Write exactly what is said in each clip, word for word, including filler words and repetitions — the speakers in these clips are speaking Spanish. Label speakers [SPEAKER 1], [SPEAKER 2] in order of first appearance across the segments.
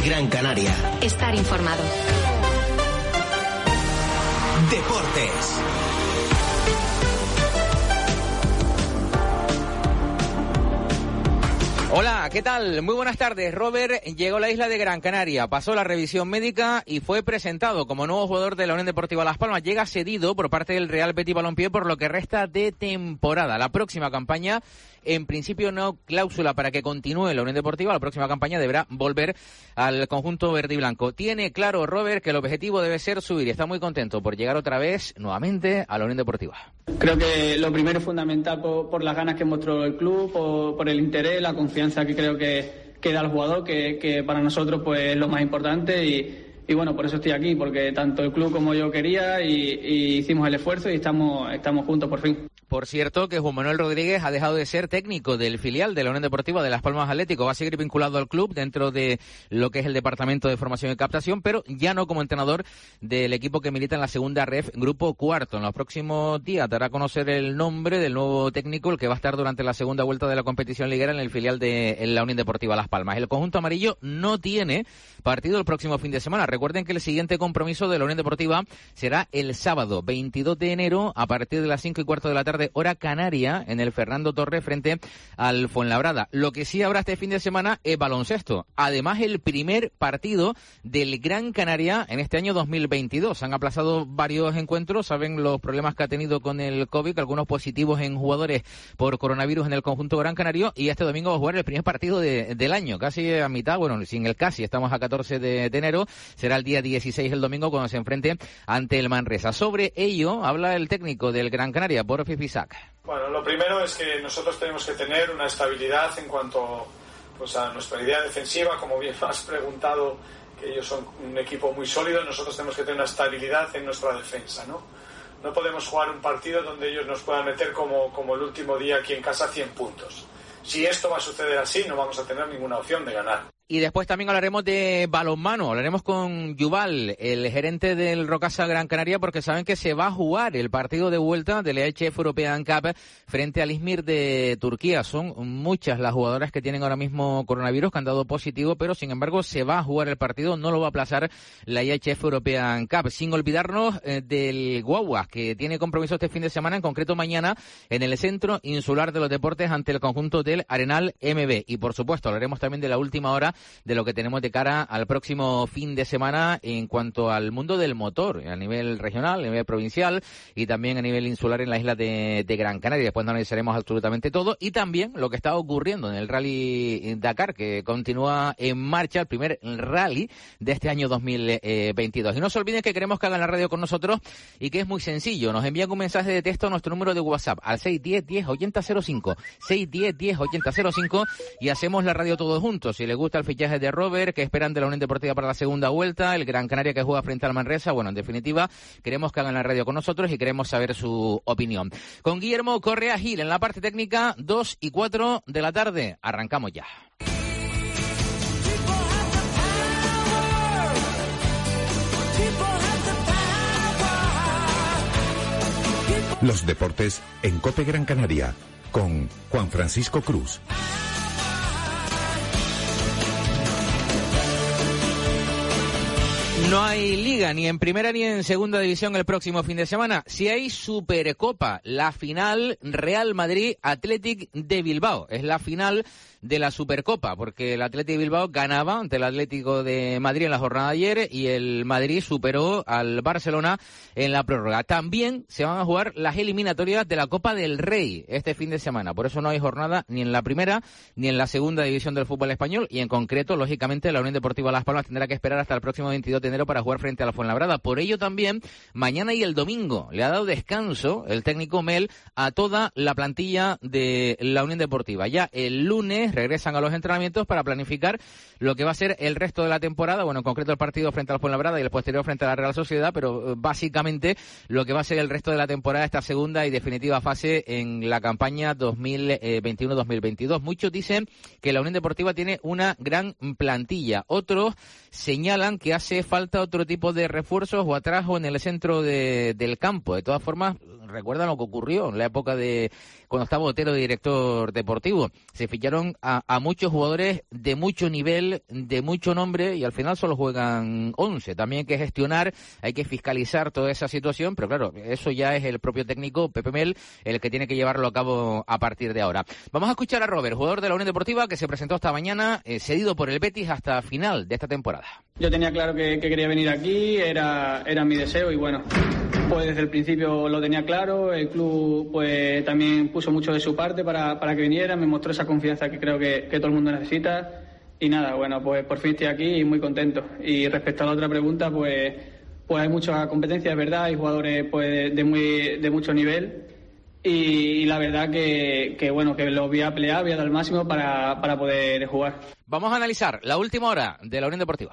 [SPEAKER 1] Gran Canaria.
[SPEAKER 2] Estar informado.
[SPEAKER 1] Deportes.
[SPEAKER 3] Hola, ¿qué tal? Muy buenas tardes. Robert llegó a la isla de Gran Canaria, pasó la revisión médica y fue presentado como nuevo jugador de la Unión Deportiva Las Palmas. Llega cedido por parte del Real Betis Balompié por lo que resta de temporada. La próxima campaña, en principio no cláusula para que continúe la Unión Deportiva, la próxima campaña deberá volver al conjunto verde y blanco. Tiene claro Robert que el objetivo debe ser subir y está muy contento por llegar otra vez nuevamente a la Unión Deportiva.
[SPEAKER 4] Creo que lo primero es fundamental por, por las ganas que mostró el club, por, por el interés, la confianza que creo que, que da el jugador, que, que para nosotros pues es lo más importante y, y bueno, por eso estoy aquí, porque tanto el club como yo quería y, y hicimos el esfuerzo y estamos, estamos juntos por fin.
[SPEAKER 3] Por cierto, que Juan Manuel Rodríguez ha dejado de ser técnico del filial de la Unión Deportiva de Las Palmas Atlético. Va a seguir vinculado al club dentro de lo que es el Departamento de Formación y Captación, pero ya no como entrenador del equipo que milita en la segunda ref, Grupo Cuarto. En los próximos días dará a conocer el nombre del nuevo técnico, el que va a estar durante la segunda vuelta de la competición liguera en el filial de la Unión Deportiva Las Palmas. El conjunto amarillo no tiene partido el próximo fin de semana. Recuerden que el siguiente compromiso de la Unión Deportiva será el sábado veintidós de enero a partir de las cinco y cuarto de la tarde, hora canaria, en el Fernando Torres frente al Fuenlabrada. Lo que sí habrá este fin de semana es baloncesto. Además, el primer partido del Gran Canaria en este año dos mil veintidós. Han aplazado varios encuentros, saben los problemas que ha tenido con el COVID, algunos positivos en jugadores por coronavirus en el conjunto Gran Canario, y este domingo va a jugar el primer partido de, del año, casi a mitad, bueno, sin el casi, estamos a catorce de, de enero, será el día dieciséis el domingo cuando se enfrente ante el Manresa. Sobre ello habla el técnico del Gran Canaria, Borja Fisac.
[SPEAKER 5] Bueno, lo primero es que nosotros tenemos que tener una estabilidad en cuanto pues, a nuestra idea defensiva, como bien has preguntado, que ellos son un equipo muy sólido, nosotros tenemos que tener una estabilidad en nuestra defensa, ¿no? No podemos jugar un partido donde ellos nos puedan meter como, como el último día aquí en casa cien puntos. Si esto va a suceder así, no vamos a tener ninguna opción de ganar.
[SPEAKER 3] Y después también hablaremos de balonmano, hablaremos con Yuval, el gerente del Rocasa Gran Canaria, porque saben que se va a jugar el partido de vuelta del E H F European Cup frente al Izmir de Turquía. Son muchas las jugadoras que tienen ahora mismo coronavirus, que han dado positivo, pero sin embargo se va a jugar el partido, no lo va a aplazar la E H F European Cup. Sin olvidarnos eh, del Guagua, que tiene compromiso este fin de semana, en concreto mañana, en el Centro Insular de los Deportes ante el conjunto del Arenal M B. Y por supuesto hablaremos también de la última hora de lo que tenemos de cara al próximo fin de semana en cuanto al mundo del motor, a nivel regional, a nivel provincial y también a nivel insular en la isla de, de Gran Canaria. Después analizaremos absolutamente todo y también lo que está ocurriendo en el Rally Dakar, que continúa en marcha, el primer rally de este año dos mil veintidós. Y no se olviden que queremos que hagan la radio con nosotros y que es muy sencillo. Nos envían un mensaje de texto a nuestro número de WhatsApp al seis uno cero, diez, ochenta cero cinco, seis uno cero, diez, ochenta cero cinco y hacemos la radio todos juntos. Si les gusta el fichaje de Robert, que esperan de la Unión Deportiva para la segunda vuelta, el Gran Canaria que juega frente al Manresa, bueno, en definitiva, queremos que hagan la radio con nosotros y queremos saber su opinión. Con Guillermo Correa Gil en la parte técnica, dos y cuatro de la tarde. Arrancamos ya.
[SPEAKER 6] Los deportes en COPE Gran Canaria, con Juan Francisco Cruz.
[SPEAKER 3] No hay liga ni en primera ni en segunda división el próximo fin de semana. Sí hay Supercopa, la final Real Madrid Athletic de Bilbao. Es la final de la Supercopa, porque el Athletic de Bilbao ganaba ante el Atlético de Madrid en la jornada de ayer y el Madrid superó al Barcelona en la prórroga. También se van a jugar las eliminatorias de la Copa del Rey este fin de semana. Por eso no hay jornada ni en la primera ni en la segunda división del fútbol español y en concreto, lógicamente, la Unión Deportiva Las Palmas tendrá que esperar hasta el próximo veintidós de enero para jugar frente a la Fuenlabrada. Por ello también, mañana y el domingo le ha dado descanso el técnico Mel a toda la plantilla de la Unión Deportiva. Ya el lunes regresan a los entrenamientos para planificar lo que va a ser el resto de la temporada, bueno, en concreto el partido frente al Fuenlabrada y el posterior frente a la Real Sociedad, pero básicamente lo que va a ser el resto de la temporada, esta segunda y definitiva fase en la campaña dos mil veintiuno dos mil veintidós. Muchos dicen que la Unión Deportiva tiene una gran plantilla, otros señalan que hace falta otro tipo de refuerzos o atrás o en el centro de, del campo. De todas formas, recuerdan lo que ocurrió en la época de cuando estaba Otero de director deportivo. Se ficharon a, a muchos jugadores de mucho nivel, de mucho nombre, y al final solo juegan once. También hay que gestionar, hay que fiscalizar toda esa situación, pero claro, eso ya es el propio técnico, Pepe Mel, el que tiene que llevarlo a cabo a partir de ahora. Vamos a escuchar a Robert, jugador de la Unión Deportiva, que se presentó esta mañana, eh, cedido por el Betis hasta final de esta temporada.
[SPEAKER 4] Yo tenía claro que, que quería venir aquí, era, era mi deseo y bueno, pues desde el principio lo tenía claro, el club pues también puso mucho de su parte para, para que viniera, me mostró esa confianza que creo que, que todo el mundo necesita y nada, bueno, pues por fin estoy aquí y muy contento. Y respecto a la otra pregunta, pues, pues hay mucha competencia, es verdad, hay jugadores pues de, muy, de mucho nivel y, y la verdad que, que bueno, que los voy a pelear, voy a dar el máximo para, para poder jugar.
[SPEAKER 3] Vamos a analizar la última hora de la Unión Deportiva.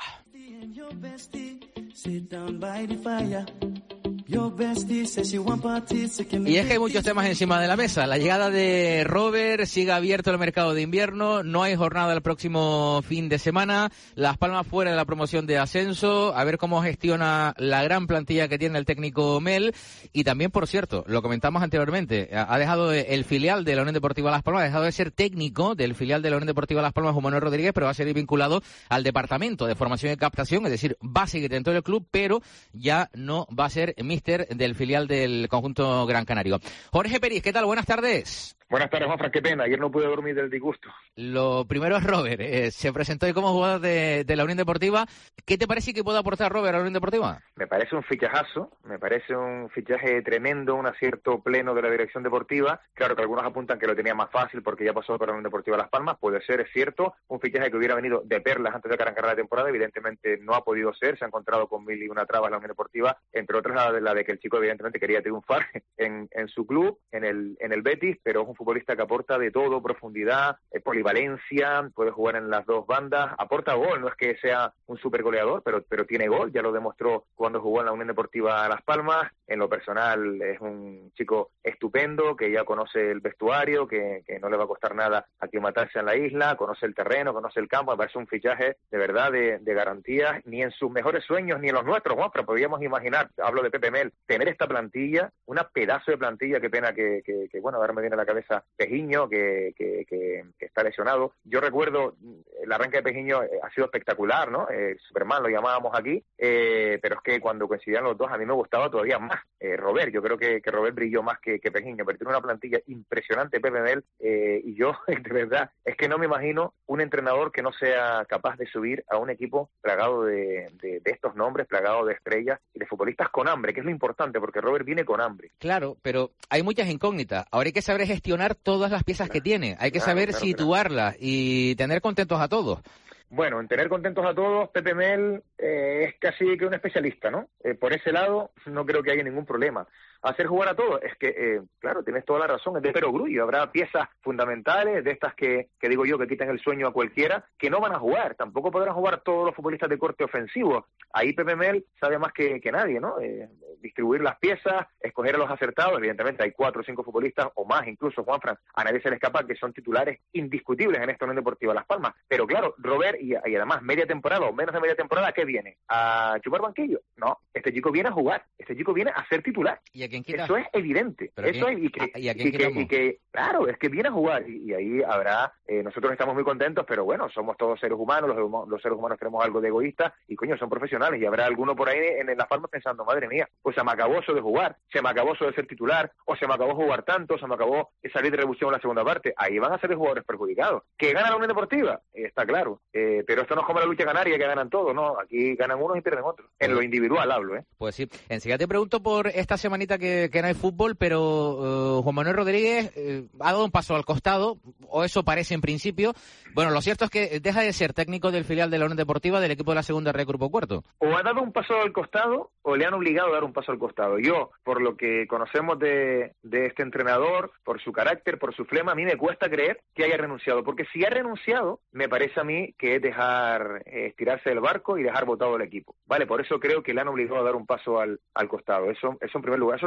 [SPEAKER 3] Y es que hay muchos temas encima de la mesa. La llegada de Robert, sigue abierto el mercado de invierno, no hay jornada el próximo fin de semana, Las Palmas fuera de la promoción de ascenso, a ver cómo gestiona la gran plantilla que tiene el técnico Mel. Y también, por cierto, lo comentamos anteriormente, ha dejado el filial de la Unión Deportiva Las Palmas, ha dejado de ser técnico del filial de la Unión Deportiva Las Palmas, Juan Manuel Rodríguez, pero va a ser vinculado al departamento de formación y captación, es decir, va a seguir dentro del club, pero ya no va a ser mister del filial del conjunto Gran Canario. Jorge Peris, ¿qué tal? Buenas tardes.
[SPEAKER 2] Buenas tardes, Juanfran, qué pena, ayer no pude dormir del disgusto.
[SPEAKER 3] Lo primero es Robert, eh, se presentó hoy como jugador de, de la Unión Deportiva. ¿Qué te parece que puede aportar Robert a la Unión Deportiva?
[SPEAKER 2] Me parece un fichajazo, me parece un fichaje tremendo, un acierto pleno de la dirección deportiva. Claro que algunos apuntan que lo tenía más fácil porque ya pasó por la Unión Deportiva Las Palmas, puede ser, es cierto. Un fichaje que hubiera venido de perlas antes de que arrancara la temporada, evidentemente no ha podido ser, se ha encontrado con mil y una trabas la Unión Deportiva, entre otras la de, la de que el chico evidentemente quería triunfar en, en su club, en el, en el Betis, pero es un futbolista que aporta de todo, profundidad, eh, polivalencia, puede jugar en las dos bandas, aporta gol, no es que sea un super goleador, pero, pero tiene gol, ya lo demostró cuando jugó en la Unión Deportiva Las Palmas. En lo personal es un chico estupendo, que ya conoce el vestuario, que, que no le va a costar nada aclimatarse en la isla, conoce el terreno, conoce el campo, me parece un fichaje de verdad de, de garantías, ni en sus mejores sueños, ni en los nuestros, Juan, pero podríamos imaginar, hablo de Pepe Mel, tener esta plantilla, una pedazo de plantilla, qué pena que, que, que bueno, ahora me viene a la cabeza Pejiño, que, que, que, que está lesionado. Yo recuerdo, el arranque de Pejiño ha sido espectacular, ¿no? Eh, Superman lo llamábamos aquí, eh, pero es que cuando coincidían los dos a mí me gustaba todavía más eh, Robert. Yo creo que, que Robert brilló más que, que Pejiño, pero tiene una plantilla impresionante Pepe Mel, eh, y yo, de verdad, es que no me imagino un entrenador que no sea capaz de subir a un equipo plagado de, de, de estos nombres, plagado de estrellas y de futbolistas con hambre, que es lo importante, porque Robert viene con hambre.
[SPEAKER 3] Claro, pero hay muchas incógnitas. Ahora hay que saber gestionar todas las piezas claro, que tiene. Hay que claro, saber claro, situarlas claro. y tener contentos a todos.
[SPEAKER 2] Bueno, en tener contentos a todos, Pepe Mel eh, es casi que un especialista, ¿no? Eh, por ese lado no creo que haya ningún problema. Hacer jugar a todos, es que, eh, claro, tienes toda la razón, es de perogrullo, habrá piezas fundamentales, de estas que, que digo yo, que quitan el sueño a cualquiera, que no van a jugar, tampoco podrán jugar todos los futbolistas de corte ofensivo. Ahí Pepe Mel sabe más que, que nadie, ¿no? Eh, distribuir las piezas, escoger a los acertados, evidentemente hay cuatro o cinco futbolistas, o más incluso, Juanfran, a nadie se le escapa que son titulares indiscutibles en esta Unión Deportiva Las Palmas, pero claro, Robert, y, y además media temporada o menos de media temporada, ¿qué viene? ¿A chupar banquillo? No, este chico viene a jugar, este chico viene a ser titular.
[SPEAKER 3] ¿Y a quién quita?
[SPEAKER 2] Eso es evidente. Eso es, y que,
[SPEAKER 3] ¿Y, a
[SPEAKER 2] y, que, y que, claro, es que viene a jugar y, y ahí habrá, eh, nosotros estamos muy contentos, pero bueno, somos todos seres humanos, los, los seres humanos tenemos algo de egoísta y coño, son profesionales y habrá alguno por ahí en, en Las Palmas pensando, madre mía, pues se me acabó eso de jugar, se me acabó eso de ser titular, o se me acabó jugar tanto, se me acabó salir de revulsión en la segunda parte. Ahí van a ser los jugadores perjudicados. ¿Que gana la Unión Deportiva? Eh, está claro, eh, pero esto no es como la lucha canaria que ganan todos, no, aquí ganan unos y pierden otros. En lo individual hablo, ¿eh?
[SPEAKER 3] Pues sí, enseguida te pregunto por esta semanita que, que no hay fútbol, pero uh, Juan Manuel Rodríguez uh, ha dado un paso al costado, o eso parece en principio. Bueno, lo cierto es que deja de ser técnico del filial de la Unión Deportiva del equipo de la segunda red Grupo Cuarto.
[SPEAKER 2] O ha dado un paso al costado, o le han obligado a dar un paso al costado. Yo, por lo que conocemos de, de este entrenador, por su carácter, por su flema, a mí me cuesta creer que haya renunciado, porque si ha renunciado, me parece a mí que es dejar eh, estirarse del barco y dejar botado el equipo. Vale, por eso creo que le han obligado a dar un paso al, al costado. Eso, eso en primer lugar. Eso es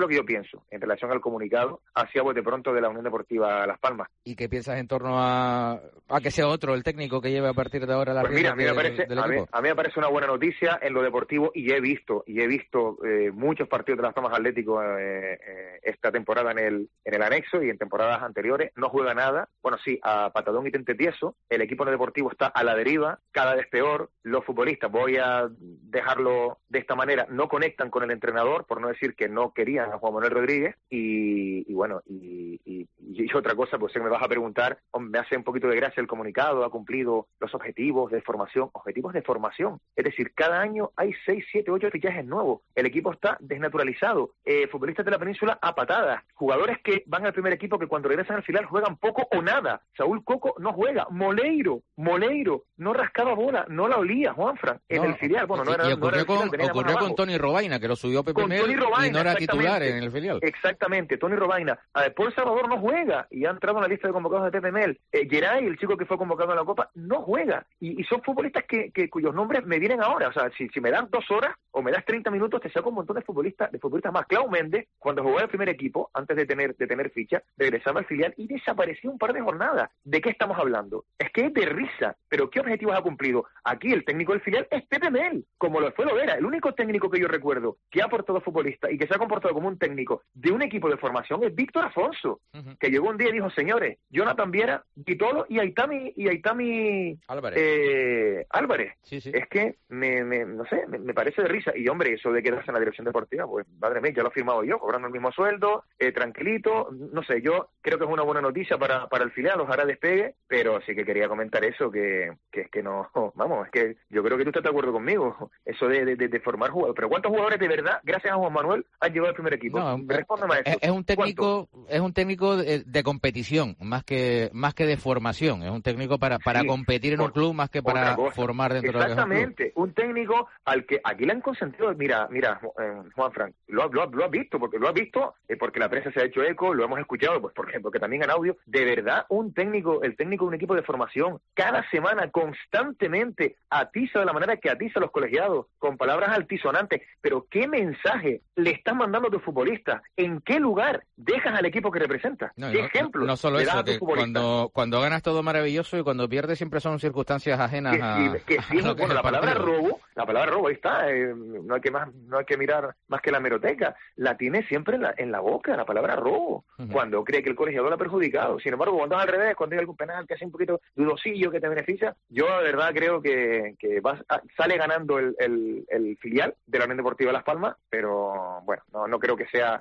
[SPEAKER 2] lo que yo pienso en relación al comunicado hacia Bote Pronto de la Unión Deportiva Las Palmas.
[SPEAKER 3] ¿Y qué piensas en torno a, a que sea otro el técnico que lleve a partir de ahora la
[SPEAKER 2] pues mira, a mí, me
[SPEAKER 3] del,
[SPEAKER 2] parece,
[SPEAKER 3] del
[SPEAKER 2] a, mí,
[SPEAKER 3] equipo?
[SPEAKER 2] a mí me parece una buena noticia en lo deportivo, y he visto y he visto eh, muchos partidos de Las Palmas Atlético eh, eh, esta temporada en el en el anexo y en temporadas anteriores. No juega nada, bueno sí, a patadón y tente tieso. El equipo no deportivo está a la deriva, cada vez peor. Los futbolistas, voy a dejarlo de esta manera, no conectan con el entrenador, por no decir que no querían a Juan Manuel Rodríguez. Y, y bueno, y, y, y otra cosa, pues si me vas a preguntar, me hace un poquito de gracia el comunicado, ha cumplido los objetivos de formación, objetivos de formación, es decir, cada año hay seis, siete, ocho fichajes nuevos, el equipo está desnaturalizado, eh, futbolistas de la península a patadas, jugadores que van al primer equipo que cuando regresan al filial juegan poco o nada. Saúl Coco no juega, Moleiro, Moleiro no rascaba bola, no la olía, Juanfran, en
[SPEAKER 3] no,
[SPEAKER 2] el filial, bueno, no
[SPEAKER 3] y,
[SPEAKER 2] era,
[SPEAKER 3] y ocurrió,
[SPEAKER 2] no era el filial,
[SPEAKER 3] con, ocurrió con Tony Robaina, que lo subió Pepe Mel y no era titular en el filial.
[SPEAKER 2] Exactamente, Tony Robaina. A Paul Salvador no juega y ha entrado en la lista de convocados de Pepe Mel. Eh, Geray, el chico que fue convocado en la Copa, no juega. Y, y son futbolistas que, que cuyos nombres me vienen ahora. O sea, si, si me dan dos horas o me das treinta minutos, te saco un montón de futbolistas de futbolistas más. Clau Méndez, cuando jugó el primer equipo, antes de tener de tener ficha, regresaba al filial y desapareció un par de jornadas. ¿De qué estamos hablando? Es que es de risa. ¿Pero qué objetivos ha cumplido? Aquí el técnico del filial es Pepe Mel, como lo fue Lovera. El único técnico que yo recuerdo que ha aportado futbolista y que se ha comportado como un técnico de un equipo de formación es Víctor Afonso, uh-huh. que llegó un día y dijo, señores, Jonathan Viera, Vitolo y Aitami, y Aitami
[SPEAKER 3] Álvarez.
[SPEAKER 2] Eh, Álvarez.
[SPEAKER 3] Sí, sí.
[SPEAKER 2] Es que, me, me, no sé, me, me parece de risa. Y hombre, eso de quedarse en la dirección deportiva, pues madre mía, ya lo he firmado yo, cobrando el mismo sueldo, eh, tranquilito, no sé, yo creo que es una buena noticia para, para el filial, ojalá despegue, pero sí que quería comentar eso, que, que es que no, vamos, es que yo creo que tú estás de acuerdo conmigo, eso de, de, de, de formar jugadores. Pero ¿cuántos jugadores de verdad, gracias a Juan Manuel, han llegado al primer equipo?
[SPEAKER 3] No,
[SPEAKER 2] Respóndeme a eso.
[SPEAKER 3] Es un técnico, es un técnico de, de competición, más que más que de formación. Es un técnico para, para sí, competir en un club más que para formar dentro de un club.
[SPEAKER 2] Exactamente, un técnico al que aquí le han consentido, mira, mira, eh, Juan Frank, lo, lo, lo has visto, porque lo has visto, eh, porque la prensa se ha hecho eco, lo hemos escuchado, pues por ejemplo, que también en audio, de verdad, un técnico, el técnico de un equipo de formación, cada semana, constantemente, atiza de la manera que atiza a los colegiados, con palabras altisonantes, pero ¿qué mensaje le estás mandando a tus futbolistas? ¿En qué lugar dejas al equipo que representas?
[SPEAKER 3] No,
[SPEAKER 2] ¿Qué
[SPEAKER 3] no,
[SPEAKER 2] ejemplo
[SPEAKER 3] no, no solo
[SPEAKER 2] le
[SPEAKER 3] eso,
[SPEAKER 2] das a tus
[SPEAKER 3] que
[SPEAKER 2] futbolistas?
[SPEAKER 3] Cuando, cuando ganas todo maravilloso y cuando pierdes siempre son circunstancias ajenas
[SPEAKER 2] que
[SPEAKER 3] a,
[SPEAKER 2] sí, que sí,
[SPEAKER 3] a lo que
[SPEAKER 2] bueno,
[SPEAKER 3] es
[SPEAKER 2] la
[SPEAKER 3] el
[SPEAKER 2] palabra
[SPEAKER 3] partido.
[SPEAKER 2] robo, la palabra robo, ahí está, eh, no hay que más, no hay que mirar más que la hemeroteca, la tiene siempre en la, en la boca, la palabra robo, uh-huh. cuando cree que el colegiador la ha perjudicado. Sin embargo, cuando es al revés, cuando hay algún penal que hace un poquito dudosillo que te beneficia, yo de verdad creo que, que vas a, sale ganando el, el, el filial de la Unión Deportiva Las Palmas, pero bueno, no, no creo que sea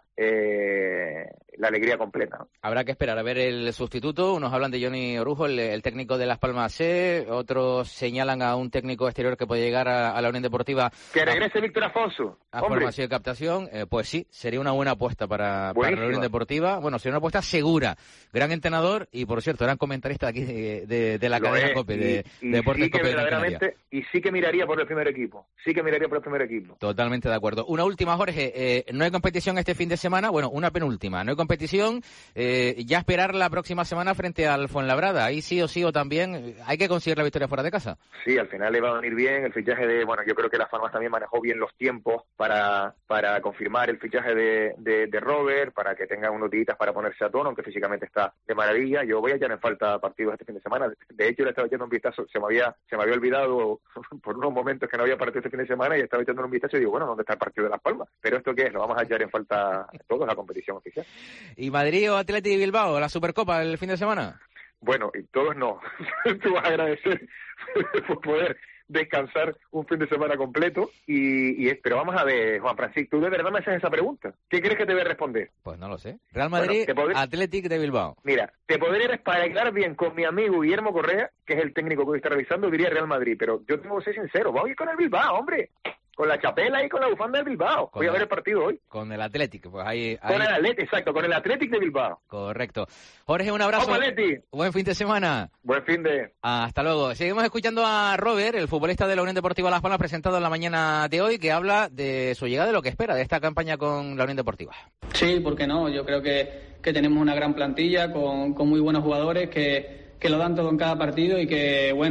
[SPEAKER 2] eh, la alegría completa, ¿no?
[SPEAKER 3] Habrá que esperar a ver el sustituto. Unos hablan de Johnny Orujo, el, el técnico de Las Palmas C, otros señalan a un técnico exterior que puede llegar a, a la Unión Deportiva.
[SPEAKER 2] Que regrese a, Víctor Afonso.
[SPEAKER 3] A formación y captación, eh, pues sí, sería una buena apuesta para, para la Unión Deportiva. Bueno, sería una apuesta segura. Gran entrenador y, por cierto, gran comentarista aquí de, de, de la
[SPEAKER 2] Lo
[SPEAKER 3] cadena
[SPEAKER 2] es,
[SPEAKER 3] COPE,
[SPEAKER 2] y,
[SPEAKER 3] de,
[SPEAKER 2] y
[SPEAKER 3] de Deportes
[SPEAKER 2] sí que
[SPEAKER 3] COPE de
[SPEAKER 2] verdaderamente, y sí que miraría por el primer equipo. Sí que miraría por el primer equipo.
[SPEAKER 3] Totalmente de acuerdo. Una última, Jorge. Eh, no hay competición este fin de semana. Bueno, una penúltima. No hay competición. Eh, ya esperar la próxima semana frente al Fuenlabrada. Ahí sí o sí o también hay que conseguir la victoria fuera de casa.
[SPEAKER 2] Sí, al final le va a venir bien el fichaje de... Bueno, yo creo que Las Palmas también manejó bien los tiempos para, para confirmar el fichaje de, de, de Robert, para que tenga unos días para ponerse a tono, aunque físicamente está de maravilla. Yo voy a echar en falta partidos este fin de semana. De hecho, le estaba echando un vistazo. Se me había se me había olvidado por unos momentos que no había partido este fin de semana y estaba echando un vistazo y digo, bueno, ¿dónde está el partido de Las Palmas? Pero ¿esto qué es? Lo vamos a echar en falta todos, la competición oficial.
[SPEAKER 3] ¿Y Madrid o Athletic Bilbao, la Supercopa el fin de semana?
[SPEAKER 2] Bueno, y todos no. Tú vas a agradecer por poder descansar un fin de semana completo y, y pero vamos a ver, Juan Francisco, ¿tú de verdad me haces esa pregunta? ¿Qué crees que te voy a responder?
[SPEAKER 3] Pues no lo sé. Real Madrid, bueno, podré... Athletic de Bilbao.
[SPEAKER 2] Mira, te podría respaldar bien con mi amigo Guillermo Correa, que es el técnico que hoy está revisando, diría Real Madrid, pero yo tengo que ser sincero, voy a ir con el Bilbao, hombre. Con la chapela y con la bufanda del Bilbao. Con Voy a ver el partido hoy.
[SPEAKER 3] Con el Athletic, pues ahí... ahí...
[SPEAKER 2] Con el Athletic, exacto, con el Athletic de Bilbao.
[SPEAKER 3] Correcto. Jorge, un abrazo.
[SPEAKER 2] ¡Vamos, Athletic!
[SPEAKER 3] Buen fin de semana.
[SPEAKER 2] Buen fin de...
[SPEAKER 3] Hasta luego. Seguimos escuchando a Robert, el futbolista de la Unión Deportiva Las Palmas, presentado en la mañana de hoy, que habla de su llegada, de lo que espera de esta campaña con la Unión Deportiva.
[SPEAKER 4] Sí, ¿por qué no? Yo creo que, que tenemos una gran plantilla con, con muy buenos jugadores que, que lo dan todo en cada partido y que, bueno...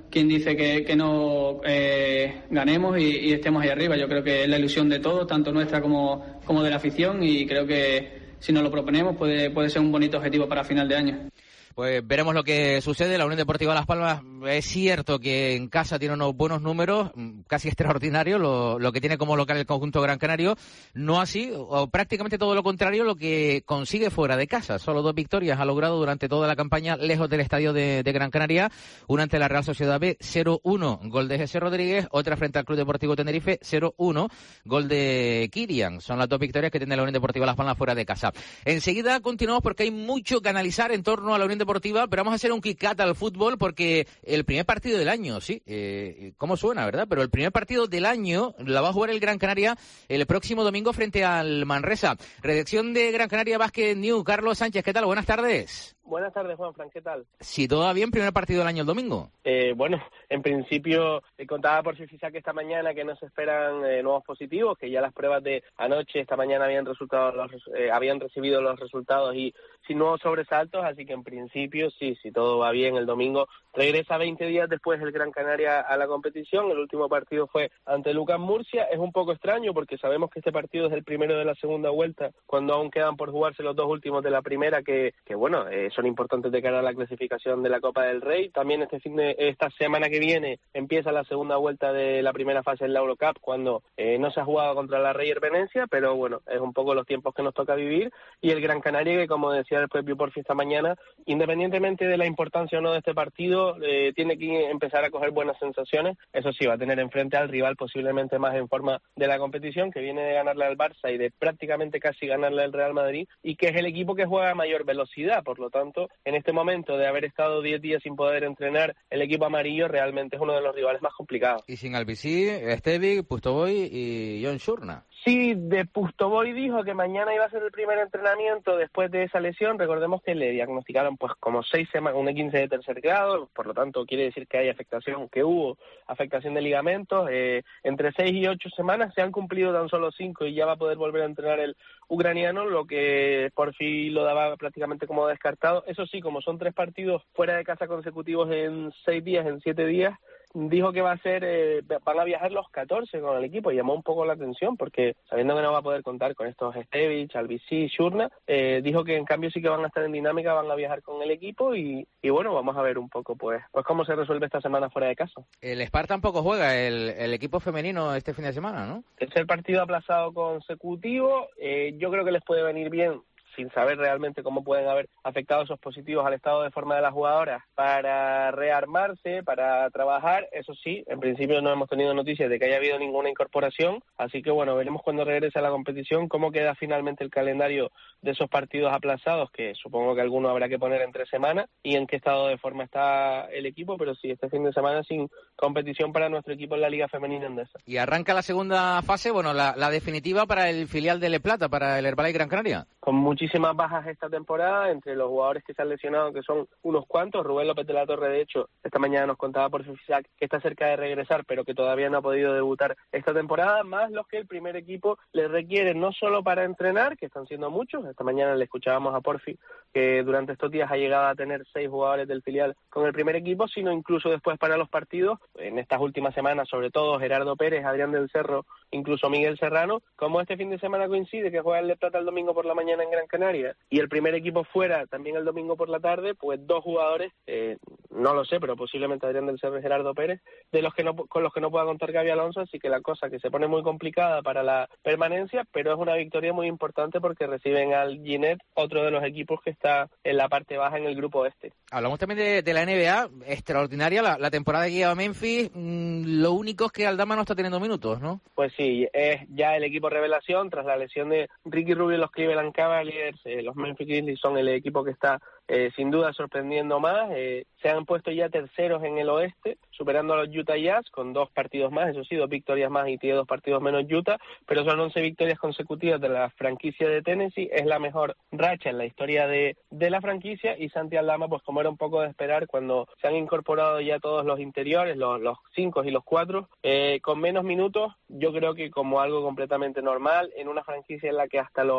[SPEAKER 4] quien dice que, que no eh, ganemos y, y estemos ahí arriba. Yo creo que es la ilusión de todos, tanto nuestra como, como de la afición, y creo que si nos lo proponemos puede, puede ser un bonito objetivo para final de año.
[SPEAKER 3] Pues veremos lo que sucede. La Unión Deportiva Las Palmas, es cierto que en casa tiene unos buenos números, casi extraordinarios, lo, lo que tiene como local el conjunto Gran Canario. No así, o prácticamente todo lo contrario, lo que consigue fuera de casa. Solo dos victorias ha logrado durante toda la campaña lejos del estadio de, de Gran Canaria. Una ante la Real Sociedad B, cero uno, gol de José Rodríguez. Otra frente al Club Deportivo Tenerife, cero uno, gol de Kirian. Son las dos victorias que tiene la Unión Deportiva Las Palmas fuera de casa. Enseguida continuamos porque hay mucho que analizar en torno a la Unión Deportiva Deportiva, pero vamos a hacer un kick-out al fútbol porque el primer partido del año, sí, eh, ¿cómo suena, verdad? Pero el primer partido del año la va a jugar el Gran Canaria el próximo domingo frente al Manresa. Redacción de Gran Canaria Basket News, Carlos Sánchez, ¿qué tal? Buenas tardes.
[SPEAKER 7] Buenas tardes, Juanfran, ¿qué tal?
[SPEAKER 3] Si todo va bien, primer partido del año el domingo.
[SPEAKER 7] Eh, bueno, en principio eh, contaba por Fifisac esta mañana que no se esperan eh, nuevos positivos, que ya las pruebas de anoche, esta mañana habían resultado los, eh, habían recibido los resultados y sin nuevos sobresaltos, así que en principio sí, si todo va bien, el domingo regresa veinte días después el Gran Canaria a la competición. El último partido fue ante Lucas Murcia. Es un poco extraño porque sabemos que este partido es el primero de la segunda vuelta, cuando aún quedan por jugarse los dos últimos de la primera, que, que bueno, eh, son importantes de cara a la clasificación de la Copa del Rey. También este fin de esta semana que viene empieza la segunda vuelta de la primera fase en la Eurocup, cuando eh, no se ha jugado contra la Reyer Venecia, pero bueno, es un poco los tiempos que nos toca vivir. Y el Gran Canaria, que como decía el propio Porfi esta mañana, independientemente de la importancia o no de este partido, eh, tiene que empezar a coger buenas sensaciones. Eso sí, va a tener enfrente al rival posiblemente más en forma de la competición, que viene de ganarle al Barça y de prácticamente casi ganarle al Real Madrid, y que es el equipo que juega a mayor velocidad. Por lo tanto, en este momento de haber estado diez días sin poder entrenar, el equipo amarillo realmente es uno de los rivales más complicados.
[SPEAKER 3] Y sin Albicí, Estevic, Pustoboy y John Shurna.
[SPEAKER 7] Sí, de Pustoboy dijo que mañana iba a ser el primer entrenamiento después de esa lesión. Recordemos que le diagnosticaron pues como seis semanas, un E quince de tercer grado, por lo tanto quiere decir que hay afectación, que hubo afectación de ligamentos. Eh, entre seis y ocho semanas se han cumplido tan solo cinco y ya va a poder volver a entrenar el ucraniano, lo que por fin lo daba prácticamente como descartado. Eso sí, como son tres partidos fuera de casa consecutivos en seis días, en siete días, dijo que va a ser, eh, van a viajar los catorce con el equipo. Llamó un poco la atención porque sabiendo que no va a poder contar con estos Estevic, Albicí, Shurna, eh, dijo que en cambio sí que van a estar en dinámica, van a viajar con el equipo y, y bueno, vamos a ver un poco pues pues cómo se resuelve esta semana fuera de casa.
[SPEAKER 3] El Spar tampoco juega, el, el equipo femenino este fin de semana, ¿no?
[SPEAKER 7] Es el partido aplazado consecutivo. Eh, yo creo que les puede venir bien, sin saber realmente cómo pueden haber afectado esos positivos al estado de forma de las jugadoras, para rearmarse, para trabajar. Eso sí, en principio no hemos tenido noticias de que haya habido ninguna incorporación, así que bueno, veremos cuando regrese a la competición cómo queda finalmente el calendario de esos partidos aplazados, que supongo que alguno habrá que poner entre semanas, y en qué estado de forma está el equipo, pero sí, este fin de semana sin competición para nuestro equipo en la Liga Femenina Endesa.
[SPEAKER 3] Y arranca la segunda fase, bueno, la, la definitiva para el filial de Le Plata, para el Herbalife Gran Canaria.
[SPEAKER 7] Con muchísimas bajas esta temporada, entre los jugadores que se han lesionado, que son unos cuantos. Rubén López de la Torre, de hecho, esta mañana nos contaba por Fifisac que está cerca de regresar, pero que todavía no ha podido debutar esta temporada, más los que el primer equipo le requiere no solo para entrenar, que están siendo muchos. Esta mañana le escuchábamos a Porfi que durante estos días ha llegado a tener seis jugadores del filial con el primer equipo, sino incluso después para los partidos. En estas últimas semanas, sobre todo Gerardo Pérez, Adrián del Cerro, incluso Miguel Serrano. Como este fin de semana coincide que juega el Le Plata el domingo por la mañana en Gran Canaria y el primer equipo fuera también el domingo por la tarde, pues dos jugadores, eh, no lo sé, pero posiblemente Adrián del Cerro y Gerardo Pérez, de los que no, con los que no pueda contar Gaby Alonso, así que la cosa que se pone muy complicada para la permanencia, pero es una victoria muy importante porque reciben al Ginette, otro de los equipos que está en la parte baja en el grupo este.
[SPEAKER 3] Hablamos también de, de la N B A, extraordinaria la, la temporada que lleva Memphis. Mm, lo único es que Aldama no está teniendo minutos, ¿no?
[SPEAKER 7] Pues sí, es ya el equipo revelación tras la lesión de Ricky Rubio y los Cleveland Cavaliers. Eh, los Memphis Grizzlies son el equipo que está eh, sin duda sorprendiendo más. Eh, se han puesto ya terceros en el oeste, superando a los Utah Jazz con dos partidos más, eso sí, dos victorias más y tiene dos partidos menos Utah, pero son once victorias consecutivas de la franquicia de Tennessee. Es la mejor racha en la historia de, de la franquicia, y Santi Aldama, pues como era un poco de esperar, cuando se han incorporado ya todos los interiores, los, los cinco y los cuatro, eh, con menos minutos, yo creo que como algo completamente normal, en una franquicia en la que hasta los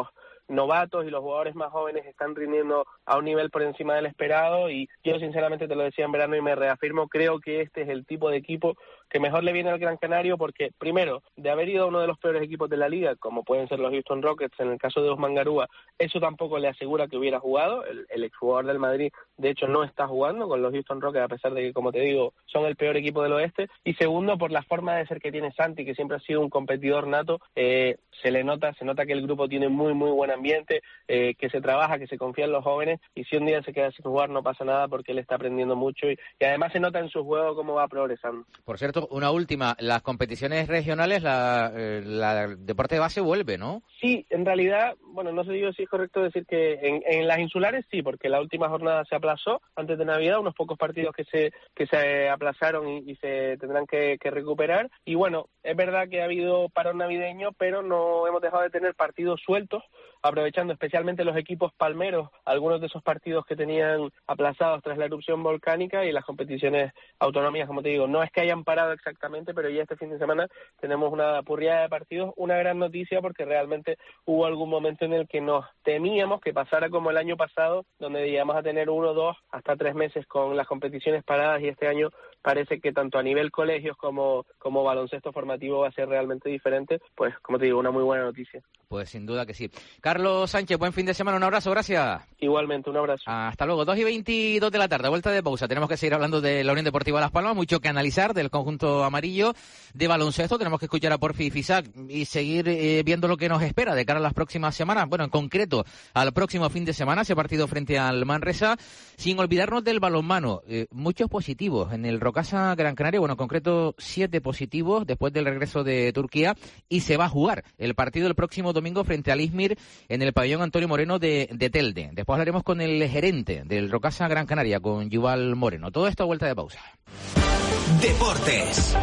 [SPEAKER 7] novatos y los jugadores más jóvenes están rindiendo a un nivel por encima del esperado, y yo sinceramente te lo decía en verano y me reafirmo, creo que este es el tipo de equipo que mejor le viene al Gran Canario, porque primero, de haber ido a uno de los peores equipos de la liga, como pueden ser los Houston Rockets, en el caso de Ousmane Garúa, eso tampoco le asegura que hubiera jugado. El, el exjugador del Madrid, de hecho, no está jugando con los Houston Rockets, a pesar de que, como te digo, son el peor equipo del oeste. Y segundo, por la forma de ser que tiene Santi, que siempre ha sido un competidor nato, eh, se le nota, se nota que el grupo tiene muy, muy buen ambiente, eh, que se trabaja, que se confía en los jóvenes, y si un día se queda sin jugar no pasa nada, porque él está aprendiendo mucho y, y además se nota en su juego cómo va progresando.
[SPEAKER 3] Por cierto, una última, las competiciones regionales, la, eh, la deporte de base vuelve, ¿no?
[SPEAKER 7] Sí, en realidad, bueno, no sé yo si es correcto decir que en, en las insulares sí, porque la última jornada se aplazó antes de Navidad, unos pocos partidos que se que se aplazaron y, y se tendrán que, que recuperar. Y bueno, es verdad que ha habido parón navideño, pero no hemos dejado de tener partidos sueltos, aprovechando especialmente los equipos palmeros, algunos de esos partidos que tenían aplazados tras la erupción volcánica, y las competiciones autonómicas, como te digo, no es que hayan parado exactamente, pero ya este fin de semana tenemos una purriada de partidos, una gran noticia, porque realmente hubo algún momento en el que nos temíamos que pasara como el año pasado, donde íbamos a tener uno, dos, hasta tres meses con las competiciones paradas, y este año parece que tanto a nivel colegios como, como baloncesto formativo va a ser realmente diferente. Pues, como te digo, una muy buena noticia.
[SPEAKER 3] Pues sin duda que sí. Carlos Sánchez, buen fin de semana, un abrazo, gracias.
[SPEAKER 7] Igualmente, un abrazo.
[SPEAKER 3] Hasta luego, dos y veintidós de la tarde, vuelta de pausa. Tenemos que seguir hablando de la Unión Deportiva Las Palmas, mucho que analizar del conjunto amarillo de baloncesto. Tenemos que escuchar a Porfi Fisac y seguir eh, viendo lo que nos espera de cara a las próximas semanas. Bueno, en concreto, al próximo fin de semana, ese partido frente al Manresa, sin olvidarnos del balonmano. Eh, muchos positivos en el Rocasa Gran Canaria, bueno, en concreto siete positivos después del regreso de Turquía, y se va a jugar el partido el próximo domingo frente al Izmir en el pabellón Antonio Moreno de, de Telde. Después hablaremos con el gerente del Rocasa Gran Canaria, con Yuval Moreno. Todo esto a vuelta de pausa.
[SPEAKER 1] Deportes.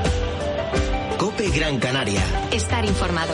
[SPEAKER 1] COPE Gran Canaria.
[SPEAKER 8] Estar informado.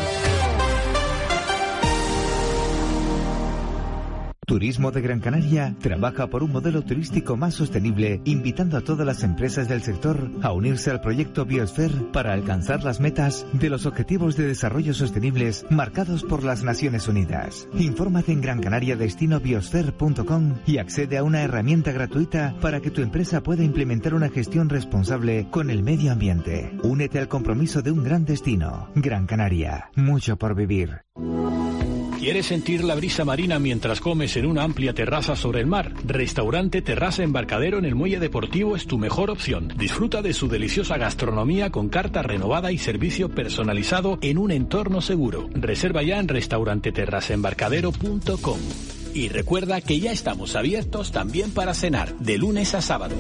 [SPEAKER 9] Turismo de Gran Canaria trabaja por un modelo turístico más sostenible, invitando a todas las empresas del sector a unirse al proyecto Biosphere para alcanzar las metas de los Objetivos de Desarrollo Sostenibles marcados por las Naciones Unidas. Infórmate en gran canaria destino biosphere punto com y accede a una herramienta gratuita para que tu empresa pueda implementar una gestión responsable con el medio ambiente. Únete al compromiso de un gran destino. Gran Canaria, mucho por vivir.
[SPEAKER 10] ¿Quieres sentir la brisa marina mientras comes en una amplia terraza sobre el mar? Restaurante Terraza Embarcadero en el Muelle Deportivo es tu mejor opción. Disfruta de su deliciosa gastronomía con carta renovada y servicio personalizado en un entorno seguro. Reserva ya en restaurante terraza embarcadero punto com. Y recuerda que ya estamos abiertos también para cenar, de lunes a sábado.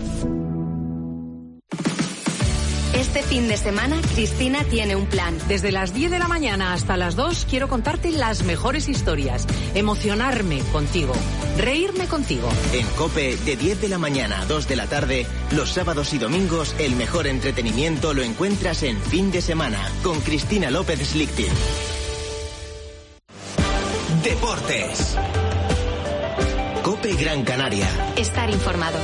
[SPEAKER 8] Este fin de semana, Cristina tiene un plan.
[SPEAKER 11] Desde las diez de la mañana hasta las dos quiero contarte las mejores historias, emocionarme contigo, reírme contigo.
[SPEAKER 1] En COPE, de diez de la mañana a dos de la tarde, los sábados y domingos, el mejor entretenimiento lo encuentras en Fin de Semana, con Cristina López Slichting. Deportes. COPE Gran Canaria.
[SPEAKER 8] Estar informado.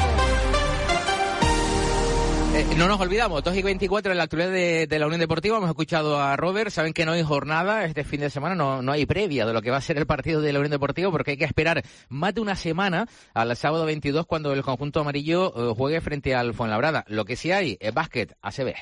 [SPEAKER 3] Eh, no nos olvidamos, dos y veinticuatro en la actualidad de, de la Unión Deportiva. Hemos escuchado a Robert. Saben que no hay jornada este fin de semana, no, no hay previa de lo que va a ser el partido de la Unión Deportiva, porque hay que esperar más de una semana al sábado veintidós, cuando el conjunto amarillo eh, juegue frente al Fuenlabrada. Lo que sí hay es básquet, A C B.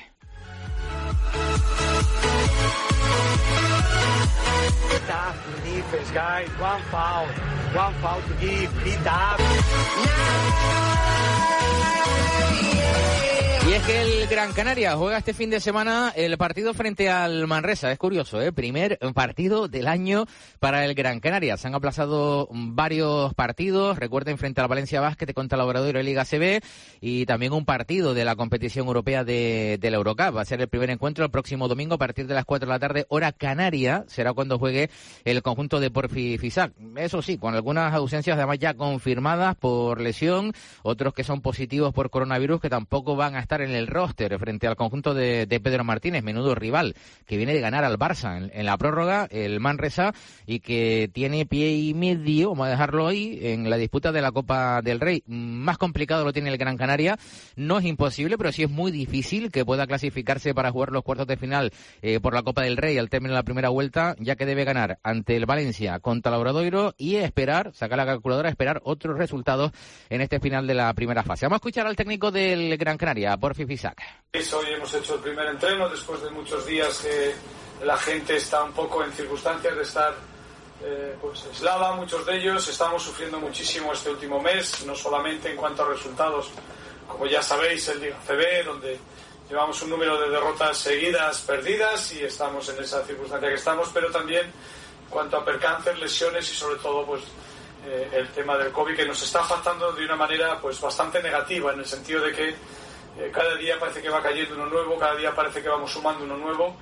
[SPEAKER 3] Y es que el Gran Canaria juega este fin de semana el partido frente al Manresa. Es curioso, ¿eh? Primer partido del año para el Gran Canaria. Se han aplazado varios partidos. Recuerden, frente al Valencia Basket contra el Obradoiro Liga A C B, y también un partido de la competición europea de, de la Eurocup. Va a ser el primer encuentro el próximo domingo a partir de las cuatro de la tarde, hora canaria. Será cuando juegue el conjunto de Porfi Fisac. Eso sí, con algunas ausencias además ya confirmadas por lesión. Otros que son positivos por coronavirus, que tampoco van a estar en el roster Manchester frente al conjunto de, de Pedro Martínez, menudo rival, que viene de ganar al Barça en, en la prórroga, el Manresa, y que tiene pie y medio, vamos a dejarlo ahí, en la disputa de la Copa del Rey. Más complicado lo tiene el Gran Canaria, no es imposible, pero sí es muy difícil que pueda clasificarse para jugar los cuartos de final eh, por la Copa del Rey al término de la primera vuelta, ya que debe ganar ante el Valencia contra el Obradoiro y esperar, sacar la calculadora, esperar otros resultados en este final de la primera fase. Vamos a escuchar al técnico del Gran Canaria, Porfi Fisac.
[SPEAKER 5] Hoy hemos hecho el primer entreno después de muchos días que la gente está un poco en circunstancias de estar eh, pues aislada, muchos de ellos. Estamos sufriendo muchísimo este último mes, no solamente en cuanto a resultados, como ya sabéis, el Liga C B, donde llevamos un número de derrotas seguidas, perdidas, y estamos en esa circunstancia que estamos, pero también en cuanto a percances, lesiones y sobre todo pues eh, el tema del COVID, que nos está afectando de una manera pues bastante negativa, en el sentido de que eh, cada día parece que va cayendo uno nuevo, cada día parece que vamos sumando uno nuevo,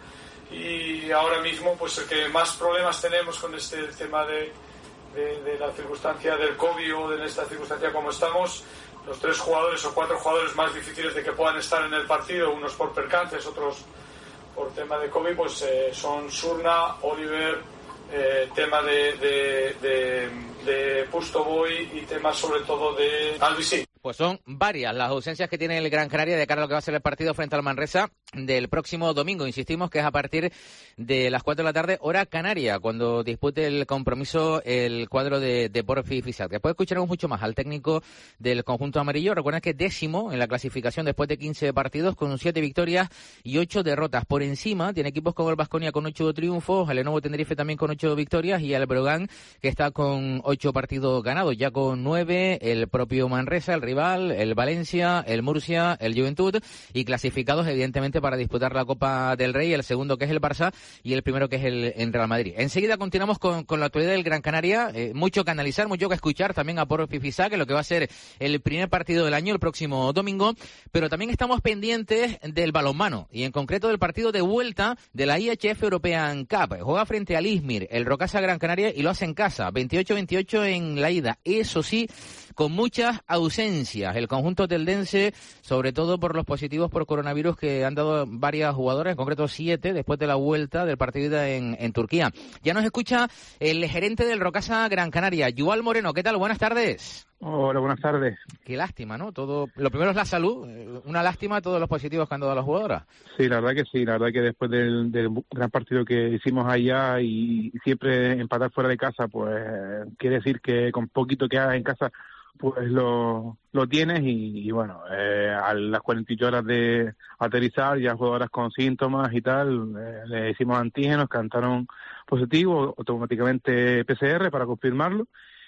[SPEAKER 5] y ahora mismo pues el que más problemas tenemos con este tema de, de, de la circunstancia del COVID o de esta circunstancia como estamos, los tres jugadores o cuatro jugadores más difíciles de que puedan estar en el partido, unos por percances, otros por tema de COVID, pues eh, son Surna, Oliver, eh, tema de, de, de, de Pusto Boy y temas sobre todo de Albisí.
[SPEAKER 3] Pues son varias las ausencias que tiene el Gran Canaria de cara a lo que va a ser el partido frente al Manresa del próximo domingo. Insistimos que es a partir de las cuatro de la tarde, hora canaria, cuando dispute el compromiso el cuadro de, de Porfi Fisac. Después escucharemos mucho más al técnico del conjunto amarillo. Recuerden que es décimo en la clasificación después de quince partidos, con siete victorias y ocho derrotas. Por encima tiene equipos como el Baskonia con ocho triunfos, el Lenovo Tenerife también con ocho victorias y el Brogan, que está con ocho partidos ganados, ya con nueve el propio Manresa, el rival, el Valencia, el Murcia, el Juventud, y clasificados evidentemente para disputar la Copa del Rey, el segundo que es el Barça y el primero que es el, el Real Madrid. Enseguida continuamos con, con la actualidad del Gran Canaria, eh, mucho que analizar, mucho que escuchar también a Porfi Fisac, que lo que va a ser el primer partido del año el próximo domingo, pero también estamos pendientes del balonmano y en concreto del partido de vuelta de la I H F European Cup. Juega frente al Izmir, el Rocasa Gran Canaria, y lo hace en casa, veintiocho veintiocho en la ida, eso sí, con muchas ausencias. El conjunto teldense, sobre todo por los positivos por coronavirus que han dado varias jugadoras, en concreto siete, después de la vuelta del partido en, en Turquía. Ya nos escucha el gerente del Rocasa Gran Canaria, Yuval Moreno. ¿Qué tal? Buenas tardes.
[SPEAKER 12] Hola, buenas tardes.
[SPEAKER 3] Qué lástima, ¿no? Todo, lo primero es la salud, una lástima todos los positivos que han dado a las jugadoras.
[SPEAKER 12] Sí, la verdad que sí, la verdad que después del, del gran partido que hicimos allá y siempre empatar fuera de casa, pues quiere decir que con poquito que hagas en casa, pues lo, lo tienes y, y bueno, eh, a las cuarenta y ocho horas de aterrizar, ya jugadoras con síntomas y tal, eh, le hicimos antígenos, cantaron positivo, automáticamente P C R para confirmarlo.